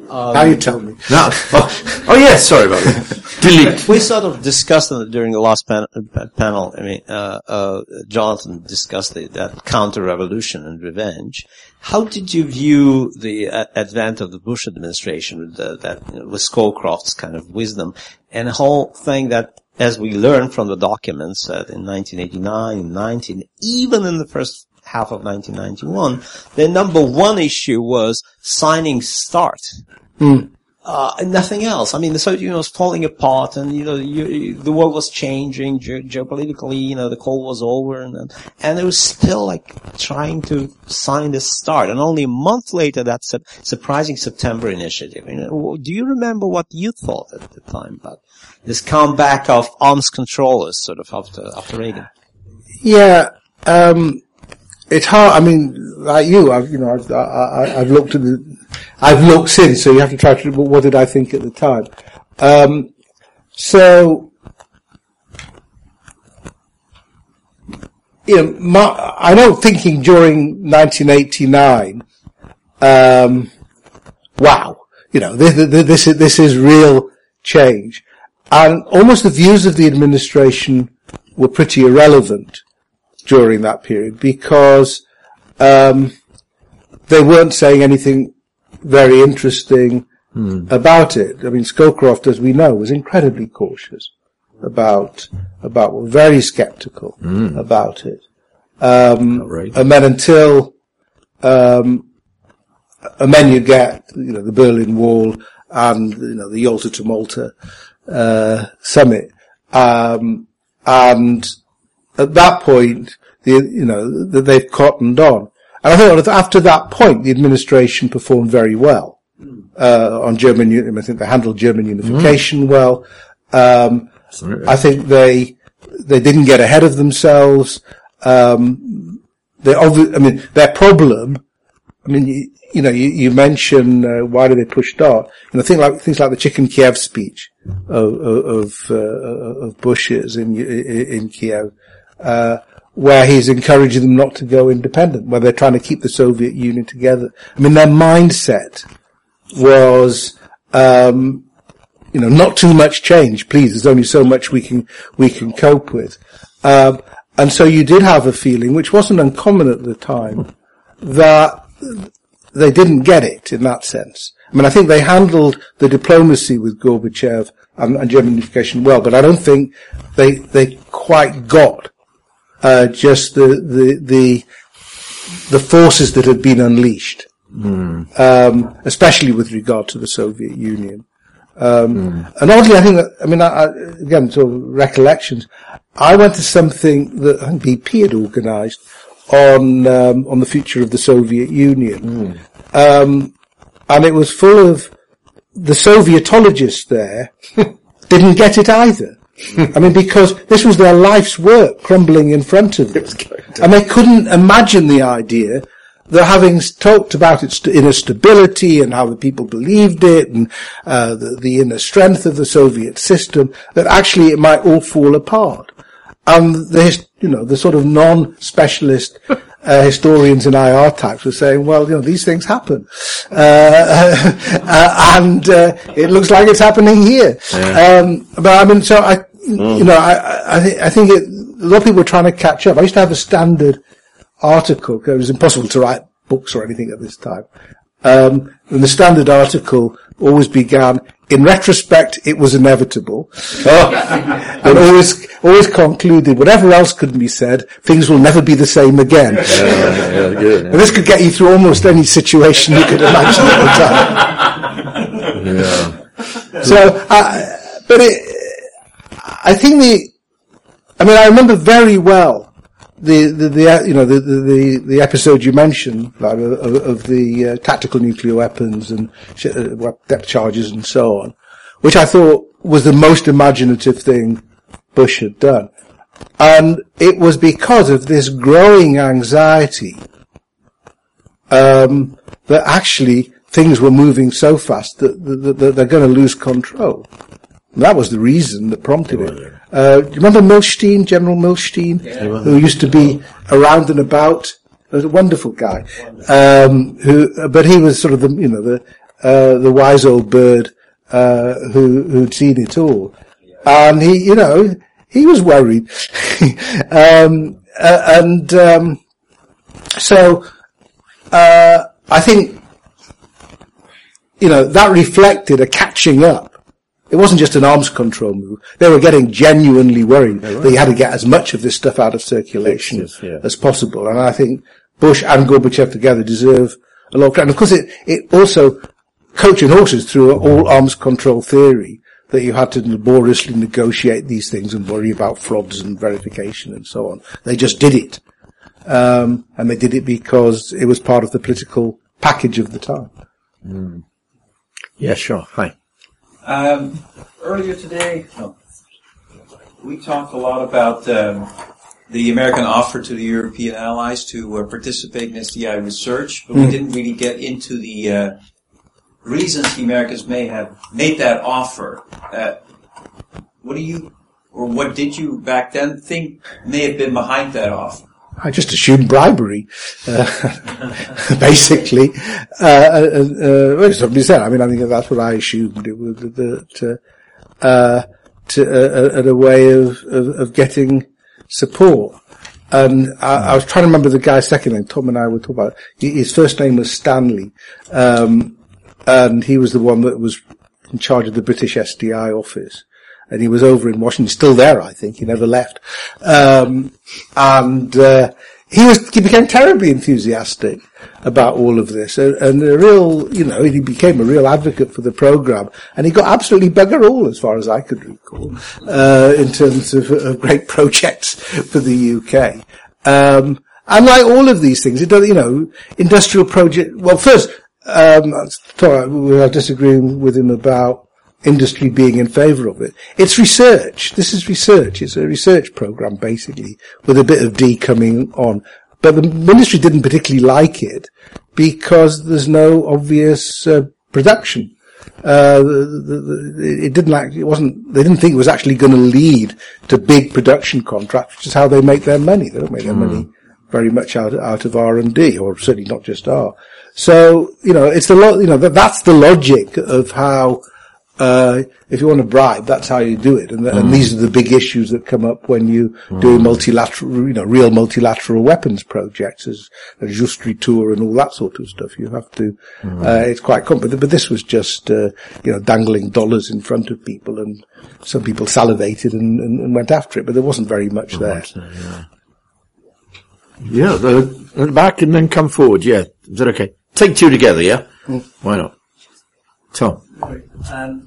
Um, now you tell me.
No. Oh, oh yeah, sorry about that. Delete.
We sort of discussed it during the last pan- panel. I mean, uh, uh, Jonathan discussed the, that counter-revolution and revenge. How did you view the uh, advent of the Bush administration with the, that, you know, with Scowcroft's kind of wisdom and the whole thing that, as we learned from the documents uh, in nineteen eighty-nine, nineteen, even in the first half of nineteen ninety-one, the number one issue was signing START.
Mm.
Uh, and nothing else. I mean, the Soviet Union was falling apart, and you know, you, you, the world was changing ge- geopolitically. You know, the Cold War was over, and and it was still like trying to sign this START. And only a month later, that su- surprising September initiative. You know, do you remember what you thought at the time about this comeback of arms controllers, sort of after after Reagan?
Yeah, um, it's hard. I mean, like you, I've you know, I've I, I, I've looked at the. I've looked since, so you have to try to, what did I think at the time? Um, so, you know, my, I know thinking during nineteen eighty-nine, um, wow, you know, this, this, is, this is real change. And almost the views of the administration were pretty irrelevant during that period because, um, they weren't saying anything very interesting hmm. about it. I mean, Scowcroft, as we know, was incredibly cautious about, about, very skeptical mm. about it. Um,
right.
and then until, um, and then you get, you know, the Berlin Wall and, you know, the Yalta to Malta, uh, summit. Um, and at that point, the, you know, that they've cottoned on. And I thought after that point, the administration performed very well, uh, on German, I think they handled German unification mm. well. Um, I think they, they didn't get ahead of themselves. Um, they obvi- I mean, their problem, I mean, you, you know, you, you mention, uh, why do they push start? You know, things like, things like the Chicken Kiev speech of, of, uh, of Bush's in, in Kiev, uh, where he's encouraging them not to go independent, where they're trying to keep the Soviet Union together. I mean, their mindset was, um, you know, not too much change, please. There's only so much we can, we can cope with. Um, and so you did have a feeling, which wasn't uncommon at the time, that they didn't get it in that sense. I mean, I think they handled the diplomacy with Gorbachev and, and German unification well, but I don't think they, they quite got Uh, just the, the, the, the forces that had been unleashed, mm. um, especially with regard to the Soviet Union. Um, mm. and oddly, I think that, I mean, I, I, again, sort of recollections, I went to something that I think B P had organized on, um, on the future of the Soviet Union. Mm. Um, and it was full of the Sovietologists there didn't get it either. I mean, because this was their life's work crumbling in front of them. And they couldn't imagine the idea that having talked about its inner stability and how the people believed it and uh, the, the inner strength of the Soviet system, that actually it might all fall apart. And the, you know, the sort of non-specialist uh, historians and I R types were saying, well, you know, these things happen. Uh, uh, and uh, it looks like it's happening here. Yeah. Um, but I mean, so I, Mm. You know, I, I, th- I think it, a lot of people were trying to catch up. I used to have a standard article. It was impossible to write books or anything at this time. Um, and the standard article always began, in retrospect, it was inevitable. Oh. And always, always concluded, whatever else could be said, things will never be the same again. Yeah, yeah, yeah, good, yeah. And this could get you through almost any situation you could imagine at the time. Yeah. So, uh, but it, I think the, I mean, I remember very well the, the, the you know, the, the, the episode you mentioned, like, of, of the uh, tactical nuclear weapons and uh, depth charges and so on, which I thought was the most imaginative thing Bush had done. And it was because of this growing anxiety, um, that actually things were moving so fast that, that, that they're going to lose control. And that was the reason that prompted it. Uh, do you remember Milstein, General Milstein, yeah. who used to be around and about? He was a wonderful guy. Um, who, but he was sort of the, you know, the, uh, the wise old bird, uh, who, who'd seen it all. And he, you know, he was worried. um, uh, and, um, so, uh, I think, you know, that reflected a catching up. It wasn't just an arms control move. They were getting genuinely worried that you had to get as much of this stuff out of circulation
Yes, yeah.
as possible. And I think Bush and Gorbachev together deserve a lot of credit. And of course, it, it also coaching horses through all arms control theory that you had to laboriously negotiate these things and worry about frauds and verification and so on. They just did it. Um, and they did it because it was part of the political package of the time.
Mm. Yeah, sure. Hi.
Um, earlier today, no, we talked a lot about um, the American offer to the European allies to uh, participate in S D I research, but mm. we didn't really get into the uh, reasons the Americans may have made that offer. Uh, what do you, or what did you back then think may have been behind that offer?
I just assumed bribery, uh, basically. Uh, uh, uh, well, somebody said, I mean, I think that's what I assumed. It was that, uh, uh, to, uh, a way of, of, of getting support. And I, I was trying to remember the guy's second name. Tom and I were talking about it. His first name was Stanley. Um, and he was the one that was in charge of the British S D I office. And he was over in Washington, still there, I think. He never left. Um, and, uh, he was, he became terribly enthusiastic about all of this. And, and a real, you know, he became a real advocate for the program. And he got absolutely bugger all, as far as I could recall, uh, in terms of, of great projects for the U K. Um, and like all of these things, it does, you know, industrial project, well, first, um, I was disagreeing with him about industry being in favour of it. It's research. This is research. It's a research programme, basically, with a bit of D coming on. But the ministry didn't particularly like it because there's no obvious uh, production. Uh, the, the, the, it didn't like, it wasn't, they didn't think it was actually going to lead to big production contracts, which is how they make their money. They don't make their mm. money very much out, out of R and D, or certainly not just R. So, you know, it's the lo- you know, that, that's the logic of how, Uh, if you want to bribe, that's how you do it. And, the, mm. and these are the big issues that come up when you mm. do multilateral, you know, real multilateral weapons projects, as a Justri tour and all that sort of stuff. You have to, mm. uh, it's quite complicated. But this was just, uh, you know, dangling dollars in front of people, and some people salivated and, and, and went after it, but there wasn't very much oh, there. So, yeah,
yeah the, back and then come forward. Yeah. Is that okay? Take two together, yeah? Mm. Why not? Tom.
Um,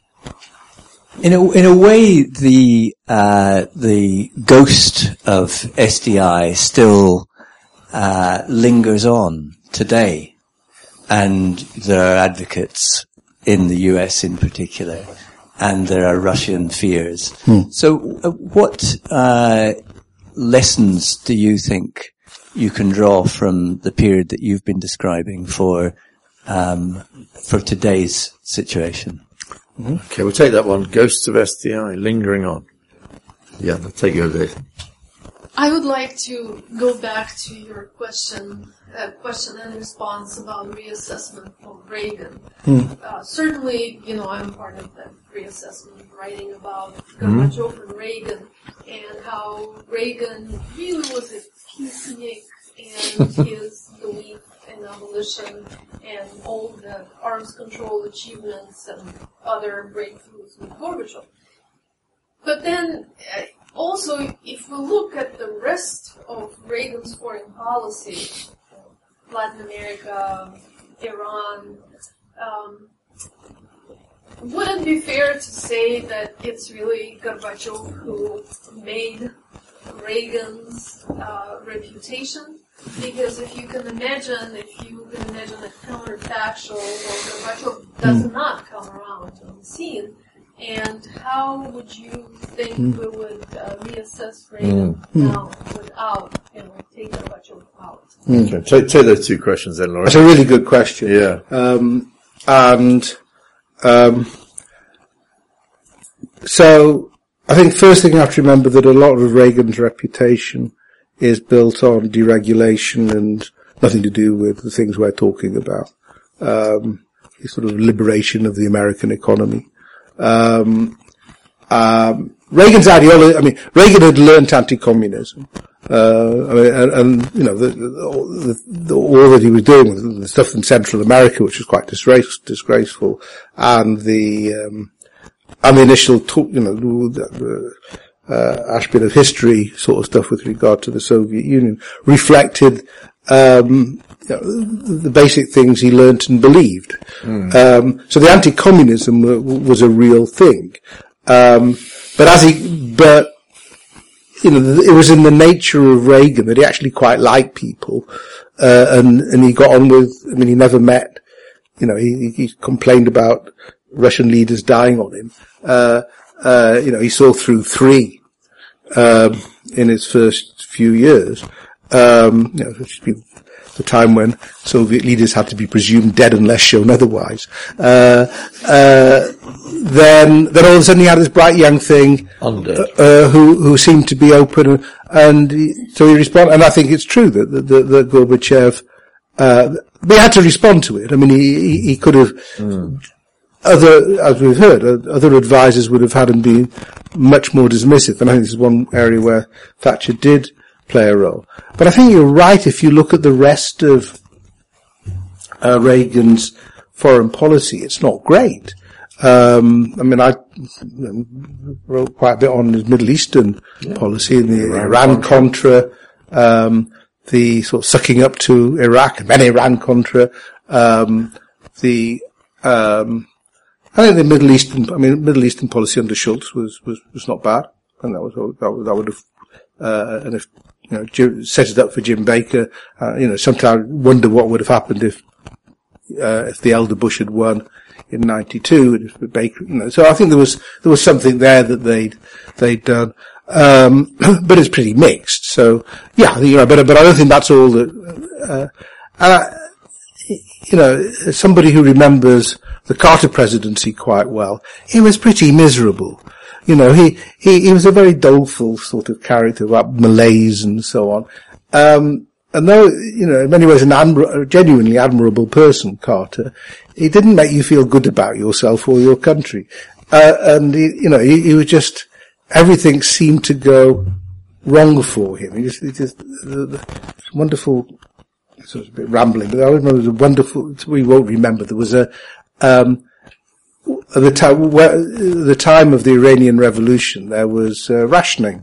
in a in a way, the uh, the ghost of S D I still uh, lingers on today, and there are advocates in the U S in particular, and there are Russian fears. Hmm. So, uh, what uh, lessons do you think you can draw from the period that you've been describing for? Um, for today's situation.
Okay, we'll take that one. Ghosts of S D I, lingering on. Yeah, I'll take you over there.
I would like to go back to your question, uh, question and response about reassessment of Reagan. Hmm. Uh, certainly, you know, I'm part of that reassessment, writing about Gorbachev hmm. and Reagan, and how Reagan really was a peacenik, and his belief in abolition and all the arms control achievements and other breakthroughs with Gorbachev. But then, uh, also, if we look at the rest of Reagan's foreign policy, Latin America, Iran, um, wouldn't it be fair to say that it's really Gorbachev who made Reagan's uh, reputation? Because if you can imagine, if you can imagine a counterfactual, well, Gorbachev does mm. not come around on the scene, and how would you think mm. we would uh, reassess Reagan mm. now without, you know, taking Gorbachev out?
Mm. Okay, take, take those two questions then, Laura.
That's a really good question.
Yeah.
Um, and, um, so, I think first thing you have to remember that a lot of Reagan's reputation is built on deregulation and nothing to do with the things we're talking about. Um, sort of liberation of the American economy. Um, um, Reagan's ideology, I mean, Reagan had learnt anti-communism. Uh, I mean, and, and, you know, the, the, the, all that he was doing, the stuff in Central America, which was quite disgrace, disgraceful, and the, um, and the initial, talk, you know, the, the uh, ash bit of history sort of stuff with regard to the Soviet Union reflected, um, you know, the basic things he learnt and believed. Mm. Um, so the anti-communism was a real thing. Um, but as he, but, you know, it was in the nature of Reagan that he actually quite liked people, uh, and, and he got on with, I mean, he never met, you know, he, he complained about Russian leaders dying on him. Uh, uh, you know, he saw through three, um, in his first few years. Um, you know, which would be the time when Soviet leaders had to be presumed dead unless shown otherwise. Uh, uh, then, then all of a sudden he had this bright young thing, uh, who, who seemed to be open, and he, so he responded, and I think it's true that, that, that, that Gorbachev, uh, they had to respond to it. I mean, he, he, he could have, mm. other, as we've heard, other advisors would have had him be much more dismissive, and I think this is one area where Thatcher did play a role. But I think you're right if you look at the rest of uh, Reagan's foreign policy. It's not great. Um, I mean, I wrote quite a bit on his Middle Eastern yeah. policy and the Iran-Contra, um, the sort of sucking up to Iraq and then Iran-Contra, um, the, um, I think the Middle Eastern, I mean, Middle Eastern policy under Schultz was, was, was not bad. And that was, that would, that would have, uh, and if, you know, Jim, set it up for Jim Baker, uh, you know, sometimes wonder what would have happened if, uh, if the elder Bush had won in ninety-two, and if Baker, you know, so I think there was, there was something there that they'd, they'd done. Um, but it's pretty mixed. So, yeah, you know, but, but I don't think that's all that, uh, and I, you know, as somebody who remembers the Carter presidency quite well, he was pretty miserable. You know, he, he, he was a very doleful sort of character about malaise and so on. Um, and though, you know, in many ways an admir- genuinely admirable person, Carter, he didn't make you feel good about yourself or your country. Uh, and he, you know, he, he was just, everything seemed to go wrong for him. He just, he just, the, the wonderful, so it's a bit rambling, but I remember it was a wonderful, we won't remember, there was a, um, At the time, where, the time of the Iranian Revolution, there was uh, rationing,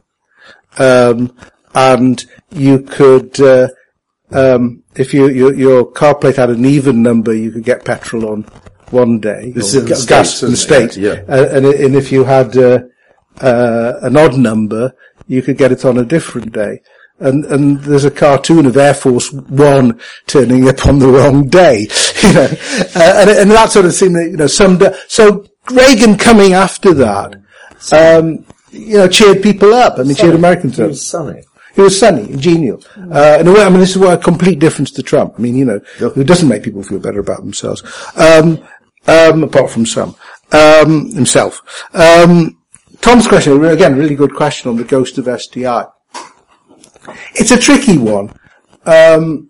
um, and you could, uh, um, if you, your, your car plate had an even number, you could get petrol on one day,
this
or
is in the
gas
States,
in the States,
yeah.
Uh, and, and if you had uh, uh, an odd number, you could get it on a different day. And, and there's a cartoon of Air Force One turning up on the wrong day, you know, uh, and, and that sort of seemed, you know, some, so Reagan coming after that, um, you know, cheered people up. I mean, cheered Americans up.
He was sunny.
He was sunny and genial. Uh, in a way, I mean, this is what a complete difference to Trump. I mean, you know, it doesn't make people feel better about themselves. Um, um, apart from some. Um, himself. Um, Tom's question, again, really good question on the ghost of S D I. It's a tricky one. Um,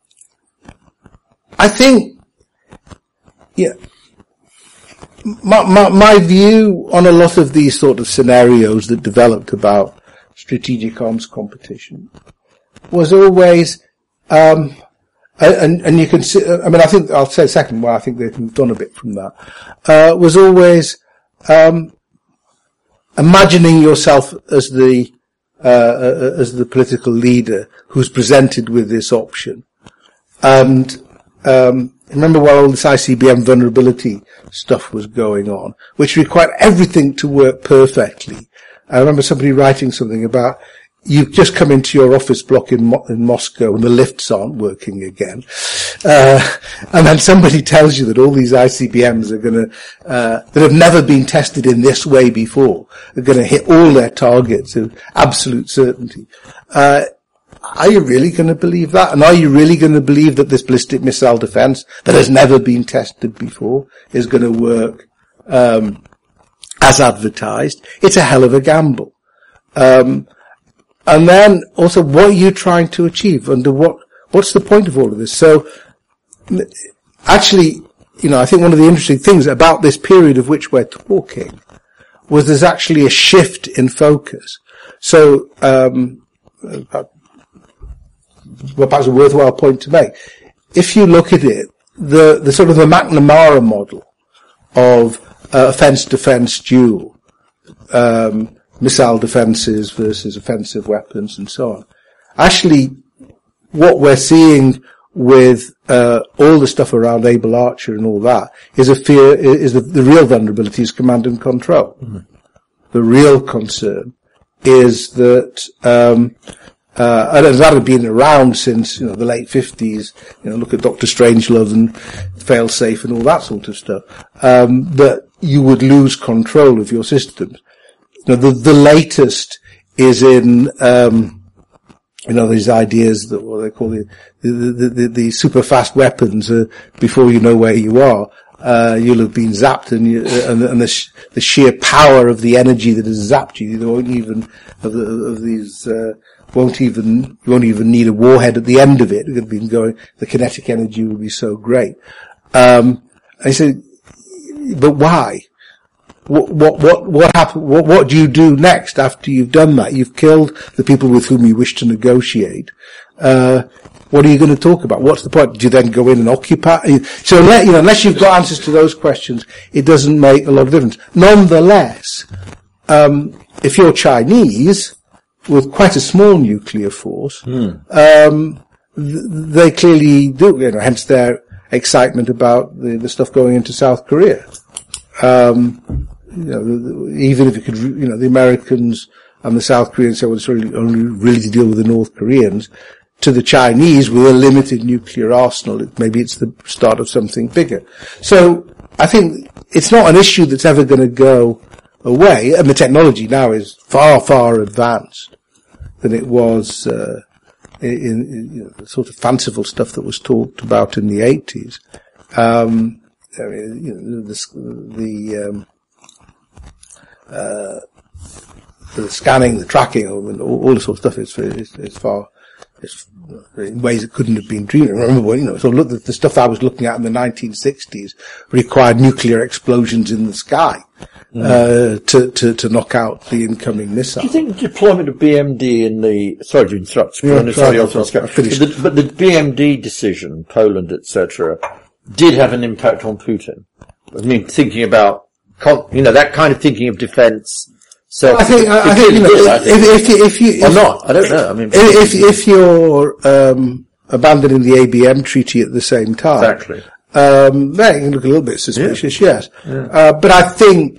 I think, yeah, my, my, my view on a lot of these sort of scenarios that developed about strategic arms competition was always, um, and, and you can see, I mean, I think, I'll say a second where I think they've moved on a bit from that, uh, was always, um, imagining yourself as the, uh, as the political leader who's presented with this option. And, um, remember while all this I C B M vulnerability stuff was going on, which required everything to work perfectly. I remember somebody writing something about, you've just come into your office block in, Mo- in Moscow and the lifts aren't working again. Uh, and then somebody tells you that all these I C B Ms are gonna, uh, that have never been tested in this way before, are gonna hit all their targets of absolute certainty. Uh, are you really gonna believe that? And are you really gonna believe that this ballistic missile defense that has never been tested before is gonna work, um, as advertised? It's a hell of a gamble. Um, And then also, what are you trying to achieve? Under what, what's the point of all of this? So, actually, you know, I think one of the interesting things about this period of which we're talking was there's actually a shift in focus. So, um, well, perhaps a worthwhile point to make. If you look at it, the, the sort of the McNamara model of uh, offense-defense duel, um, missile defenses versus offensive weapons and so on. Actually, what we're seeing with uh, all the stuff around Able Archer and all that is a fear, is the, the real vulnerability is command and control. Mm-hmm. The real concern is that, um, uh, and that had been around since, you know, the late fifties, you know, look at Doctor Strangelove and Failsafe and all that sort of stuff, um, that you would lose control of your systems. You know, the, the latest is in, um, you know, these ideas that what they call the the the, the, the super fast weapons. Uh, before you know where you are, uh, you'll have been zapped, and you, uh, and, and the, sh- the sheer power of the energy that has zapped you, you won't even of, the, of these uh, won't even you won't even need a warhead at the end of it. It'll be going. The kinetic energy will be so great. Um, I said, but why? What, what, what, what happen, what, what do you do next after you've done that? You've killed the people with whom you wish to negotiate. Uh, what are you going to talk about? What's the point? Do you then go in and occupy? So, you know, unless you've got answers to those questions, it doesn't make a lot of difference. Nonetheless, um, if you're Chinese, with quite a small nuclear force, mm. um, th- they clearly do, you know, hence their excitement about the, the stuff going into South Korea. Um, you know, the, the, even if you could, you know, the Americans and the South Koreans say, well, it's really only really to deal with the North Koreans. To the Chinese, with a limited nuclear arsenal, it, maybe it's the start of something bigger. So, I think it's not an issue that's ever going to go away, and the technology now is far, far advanced than it was, uh, in, in you know, the sort of fanciful stuff that was talked about in the eighties. Um, I mean, you know, the, the, um, uh, the scanning, the tracking, all, all this sort of stuff is, is, is far, is in ways it couldn't have been dreamed. I remember when, you know, so look, the, the stuff I was looking at in the nineteen sixties required nuclear explosions in the sky, mm. uh, to, to, to knock out the incoming missile.
Do you think the deployment of B M D in the, sorry to interrupt,
yeah,
sorry, sorry, I was but, the, but the B M D decision, Poland, et cetera, did have an impact on Putin. I mean, thinking about, you know, that kind of thinking of defense. So
I think, I, I think, you know,
did, I think.
If, if, if you, if,
or not, I don't know. I mean,
if, if you're, um, abandoning the A B M treaty at the same time.
Exactly.
Um, that can look a little bit suspicious,
yeah.
yes. Yeah. Uh, but I think,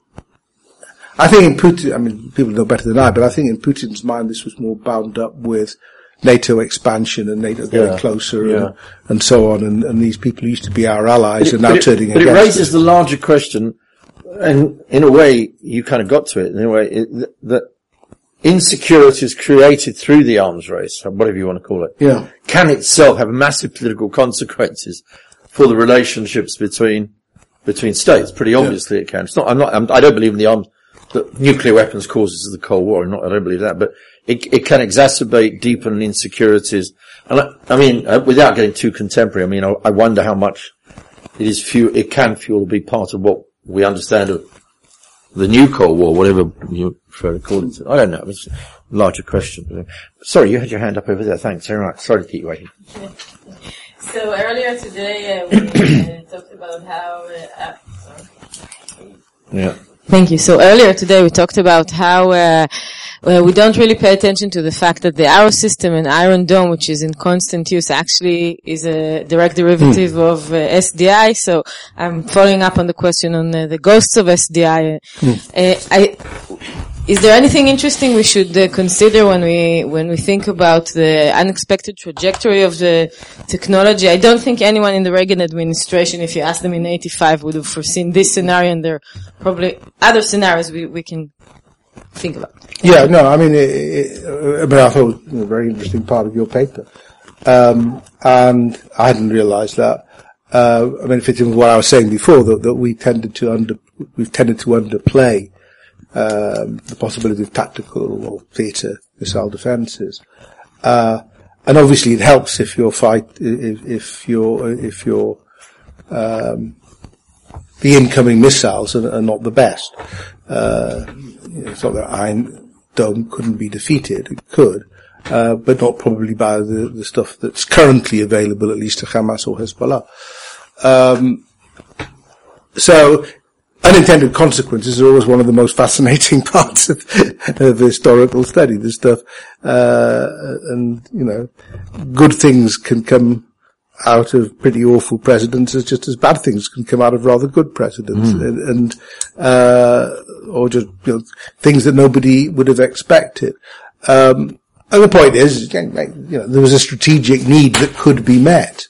I think in Putin, I mean, people know better than I, but I think in Putin's mind this was more bound up with NATO expansion and NATO getting
yeah.
closer
yeah.
and, and so on, and, and these people who used to be our allies
it,
are now
it,
turning
but
against us.
But it raises us. The larger question, and in a way, you kind of got to it, in a way, it, that insecurities created through the arms race, or whatever you want to call it,
yeah.
can itself have massive political consequences for the relationships between between states. Pretty obviously yeah. it can. It's not, I'm not, I'm, I don't believe in the arms, that nuclear weapons causes the Cold War. Not, I don't believe that, but it, it can exacerbate, deepen insecurities. And I, I mean, uh, without getting too contemporary, I mean, I, I wonder how much it is fuel, it can fuel, be part of what we understand of the new Cold War, whatever you prefer to call it. I don't know. It's a larger question. Sorry, you had your hand up over there. Thanks very much. Sorry to keep you waiting.
So earlier today, uh, we uh, talked about how, uh, uh, sorry.
Yeah.
Thank you. So earlier today we talked about how uh, well, we don't really pay attention to the fact that the Arrow system and Iron Dome, which is in constant use, actually is a direct derivative mm. of uh, S D I. So I'm following up on the question on uh, the ghosts of S D I. Mm. Uh, I, is there anything interesting we should uh, consider when we when we think about the unexpected trajectory of the technology? I don't think anyone in the Reagan administration, if you ask them in eighty-five, would have foreseen this scenario, and there are probably other scenarios we, we can think about.
Yeah, no, I mean, it, it, I mean, I thought it was a very interesting part of your paper, um, and I hadn't realised that. Uh, I mean, it fits in with what I was saying before, that, that we tended to under we've tended to underplay um, the possibility of tactical or theatre missile defences, uh, and obviously it helps if you're fight if, if you're if you're um, the incoming missiles are, are not the best. Uh, it's not that Iron Dome couldn't be defeated; it could, uh, but not probably by the, the stuff that's currently available, at least to Hamas or Hezbollah. Um, so. Unintended consequences are always one of the most fascinating parts of, of historical study. This stuff, uh, and, you know, good things can come out of pretty awful presidents as just as bad things can come out of rather good presidents. Mm. And, and, uh, or just, you know, things that nobody would have expected. Um, and the point is, you know, there was a strategic need that could be met.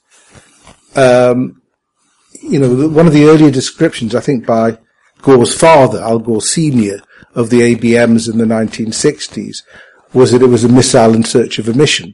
Um, You know, one of the earlier descriptions, I think, by Gore's father, Al Gore Senior, of the A B Ms in the nineteen sixties, was that it was a missile in search of a mission.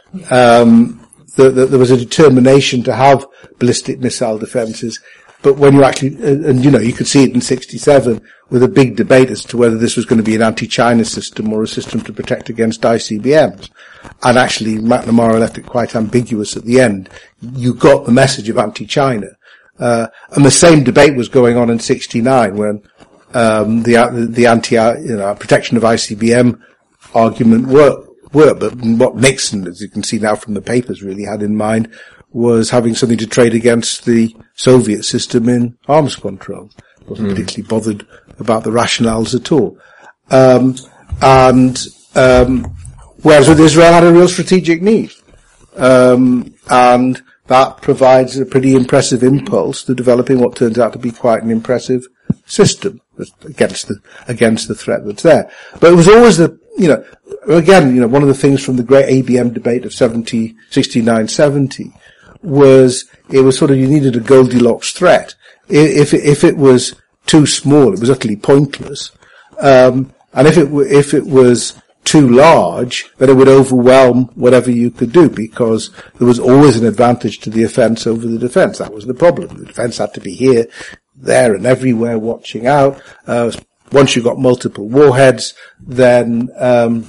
Um, that, that there was a determination to have ballistic missile defenses, but when you actually, and you know, you could see it in sixty-seven with a big debate as to whether this was going to be an anti-China system or a system to protect against I C B Ms. And actually, McNamara left it quite ambiguous at the end. You got the message of anti-China. Uh, and the same debate was going on in sixty-nine when, um, the, the anti, you know, protection of I C B M argument worked, worked. But what Nixon, as you can see now from the papers, really had in mind was having something to trade against the Soviet system in arms control. Wasn't mm. particularly bothered about the rationales at all. Um, and, um, whereas with Israel had a real strategic need. Um, and, that provides a pretty impressive impulse to developing what turns out to be quite an impressive system against the, against the threat that's there. But it was always the, you know, again, you know, one of the things from the great A B M debate of seventy, sixty-nine, seventy was it was sort of, you needed a Goldilocks threat. If it, if it was too small, it was utterly pointless. Um, and if it, if it was too large, then it would overwhelm whatever you could do, because there was always an advantage to the offence over the defence. That was the problem. The defence had to be here, there and everywhere watching out. Uh, once you got multiple warheads, then um,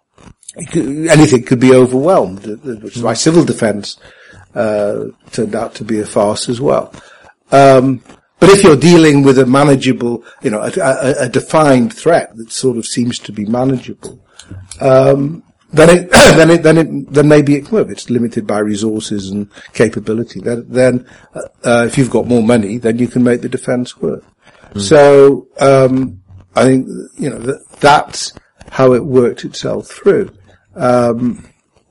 anything could be overwhelmed, which is why civil defence uh, turned out to be a farce as well. Um, but if you're dealing with a manageable, you know, a, a, a defined threat that sort of seems to be manageable, Um, then it, then it, then it, then maybe it, well, it's limited by resources and capability. Then, then, uh, if you've got more money, then you can make the defense work. Mm. So, um, I think, you know, that, that's how it worked itself through. Um,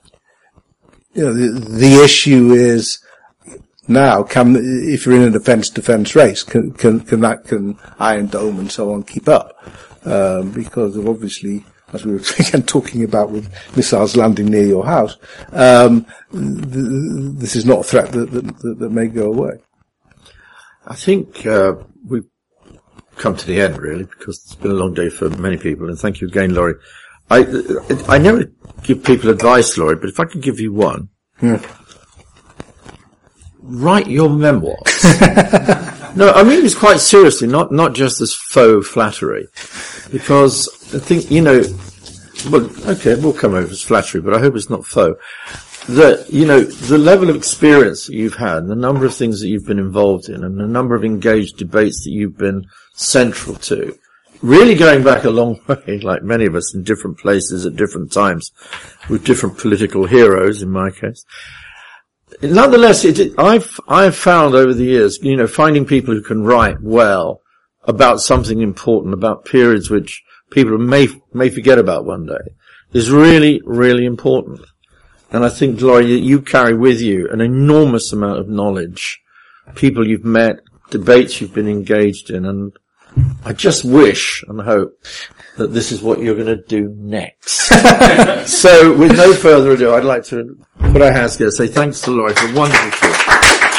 you know, the, the issue is now, can, if you're in a defense-defense race, can, can, can that, can Iron Dome and so on keep up? Um, because of obviously, as we were again talking about with missiles landing near your house, um, th- this is not a threat that, that, that may go away.
I think uh, we've come to the end, really, because it's been a long day for many people, and thank you again, Laurie. I I never give people advice, Laurie, but if I could give you one,
yeah.
Write your memoirs. No, I mean this quite seriously, not not just as faux flattery, because I think, you know, well, okay, it will come over as flattery, but I hope it's not faux. That, you know, the level of experience that you've had, the number of things that you've been involved in, and the number of engaged debates that you've been central to, really going back a long way, like many of us in different places at different times, with different political heroes, in my case. Nonetheless, it, I've, I've found over the years, you know, finding people who can write well about something important, about periods which people may, may forget about one day, is really, really important. And I think, Laurie, you carry with you an enormous amount of knowledge, people you've met, debates you've been engaged in, and I just wish and hope that this is what you're going to do next. So, with no further ado, I'd like to put our hands together and say thanks to Laurie for a wonderful talk.